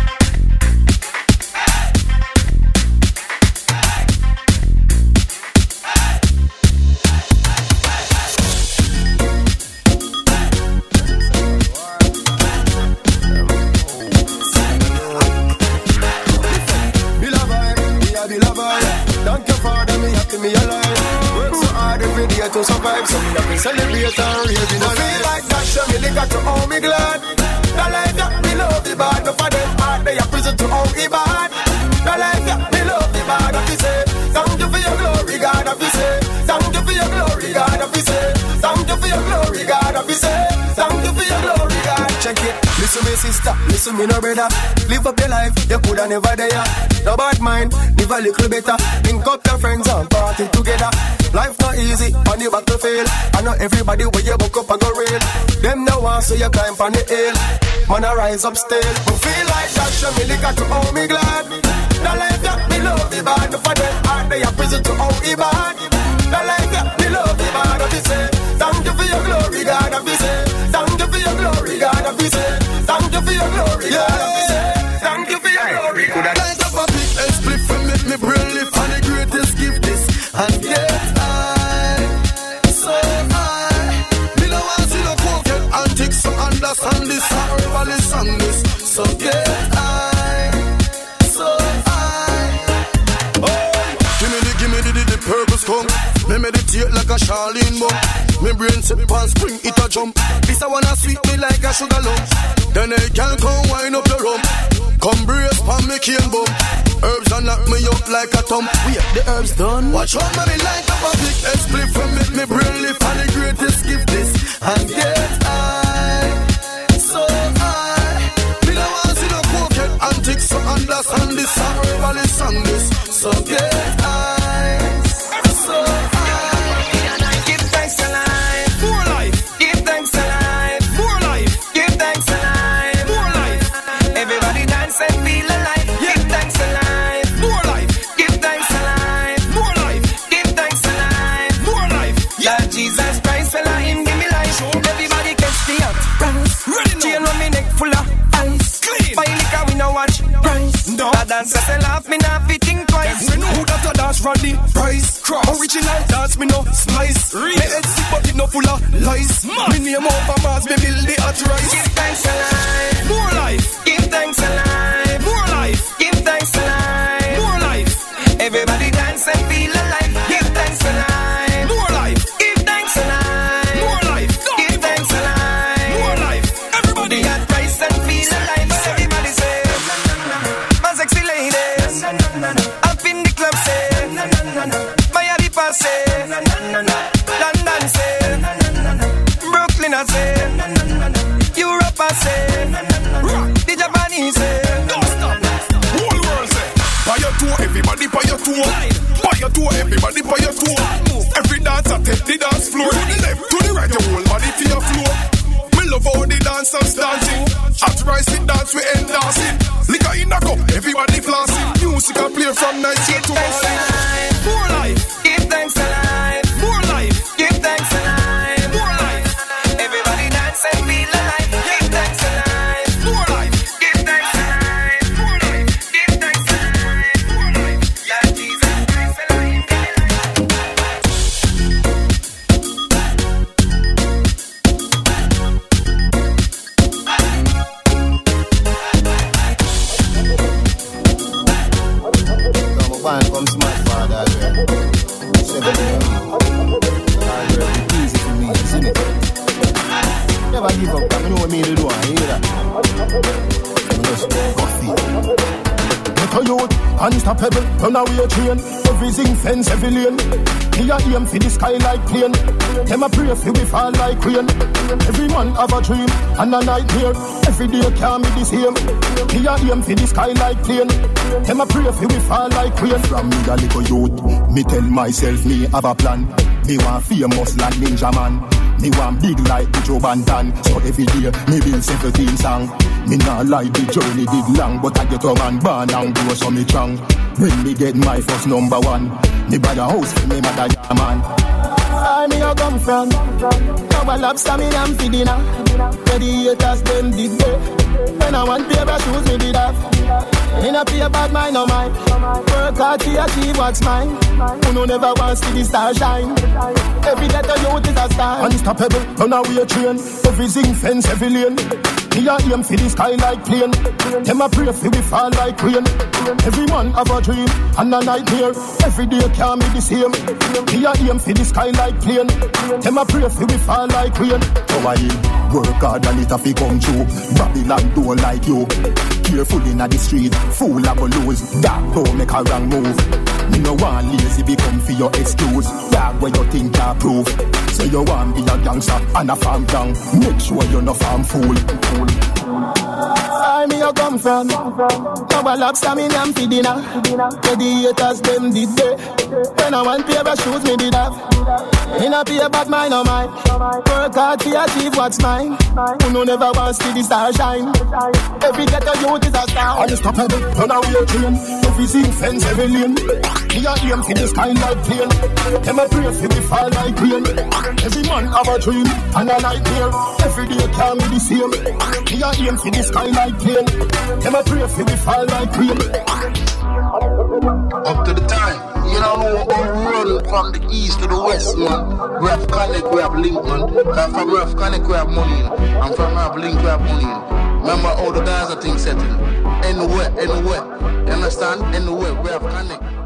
Me love her, me a be lover. Thank you for them, me happy me alive. Work so hard every day to survive, so me have to celebrate and rave in a life. Feel like that, show me liquor to all me glad. The life that me love the bad, no for them heart they a prison to all the bad. The life that me love the bad, I fi say, thank you for your glory, God, I fi say, thank you for your glory, God, I fi say, thank you for your glory, God, I fi say, thank you for your glory, God. Check it, listen me sister, listen me no brother. Live up your life, you coulda never there. No bad mind, live a little better. Link up your friends and party together. Life not easy, on the battlefield. I know everybody where you buck up and go real. Them now want so you climb on the hill. Man, I rise up still. But feel like that, show me liquor to all me glad. The life that me love the bad. For them heart they a prison to all the bad. The life that me love the bad. I fi say, thank you for your glory, God. I fi say, thank you for your glory, God. I fi say, thank you for your glory, God. I fi say, thank you for your glory, God. Light up a big head split for make me brain lift. And the greatest gift this and get high, so high. Me no want see no pocket antics, so understand this. I really song this, so get high, so high. Oh, give me the, give me the, the, the purpose come. Me meditate like a Charlene bum. Me brain sip and spring it a jump. This I wanna sweet me like a sugar lump. Then I can come wind up your rum. Come brace pan me cane bum. Herbs and knock me up like a thumb. We have the herbs done. Watch out, mommy, light up a big head split from make me brain lift. And the greatest gift this and get high, so high. Me no want see no pocket antics, so understand this. I really song this, so get high, so high. And I give thanks to life, more life. Give thanks to life, more life. Give thanks to life, more life. Everybody dance and feel alive. Give thanks to life, more life. Give thanks to life, more life. Give thanks to life, more life. Yeah, Jesus Christ, fella, him give me life. Everybody catch the up, rise. Chain on me neck full of ice. Clean. Buy liquor we no watch price. No. That dancer say laugh me not fit think twice. Who that a dance from the price? Cross. Original dance me no spice. Real. Me head sick but it no full of lies. Man. Me name over Mars, me build the hot rice. Give thanks to life, more life. Give thanks to life, more life. Give thanks to life, more life. Everybody dance and feel alive. Give thanks to life, more life. Give thanks to life, more life. Give thanks to life, more life. Everybody at price and feel alive. Everybody say, my sexy ladies, up in the club say, Miami pass say, London say, Brooklyn I say, Europe I say, the Japanese say, don't stop. Whole world say, buy your tour, everybody buy your tour. Buy your toe, everybody by your toe. Every dancer take the dance floor. To the left, to the right, your whole body to your floor. Me love how the dancers dancing. At rise it dance, we end dancing. Liquor in the cup, everybody flossing. Music I play from night till to morning. More life, Give thanks alive. more life. Give thanks alive. More life, Everybody dance and feel alive. Give thanks alive. more life. Give thanks alive. More life. Give thanks alive. More life. Yeah, Jesus Christ alive. One comes my father, seven years. Easy for me, isn't it? Never give up, I know what me to do, I hear that. Just coffee. Get a youth, unstoppable, run away train. Everything fence, every lane. Me a aim for the sky like plane. Them a pray for we fall like rain. Every man have a dream and a nightmare. Every day can't be the same. Me a aim for the sky like plane. Them a pray for we fall like rain. From me a little youth, me tell myself me have a plan. Me want famous like Ninja Man. Me want big like the Joe Bantan. So every day me build seventeen song. Me not like the journey did long, but I get a man born and grow so me strong. When me get my first number one, me buy a house for me mother yeah, man. I me a come from, now a lobster me am for dinner. Where the haters them did there. When I want paper shoes me did have. In a pay bad mind no mine. Work hard to achieve what's mine. Who no never wants to the star shine. Every ghetto youth is a star. Unstoppable, run away train. Everything fence, every lane. Me a aim for the sky like plane. Them a pray for we fall like rain. Every man have a dream and a nightmare. Every day can't be the same. Me a aim for the sky like plane. Them a pray for we fall like rain. So I work hard and it a fi come true. Babylon do like you. Careful in the street, fool a go lose. Dark don't make a wrong move. Me no want lazy become for your excuse. Dog where you think you prove. Say you want be a gangster and a farm gang. Make sure you no farm fool. I me you come from. Now a lobster me am for dinner. Where the haters them did there. When I want paper shoes me did have. In a pay bad mind no mine. Work hard to achieve what's mine. Who no never wants to the star shine. Every ghetto youth is a star. Unstoppable, run away train. Everything fence, every lane. Me a aim for the sky like plane. Them a pray for me fall like rain. Every man have a dream and a nightmare. Every day can't be the same. Me a aim for the sky like plane. Them a pray for me fall like rain. Up to the time. You know, we run from the east to the west, man. We have connect, we have link, man. And from we have connect, we have money, and from we have link, we have money. Remember all the guys are things setting. Anywhere, anywhere. You understand? Anywhere, we have connect.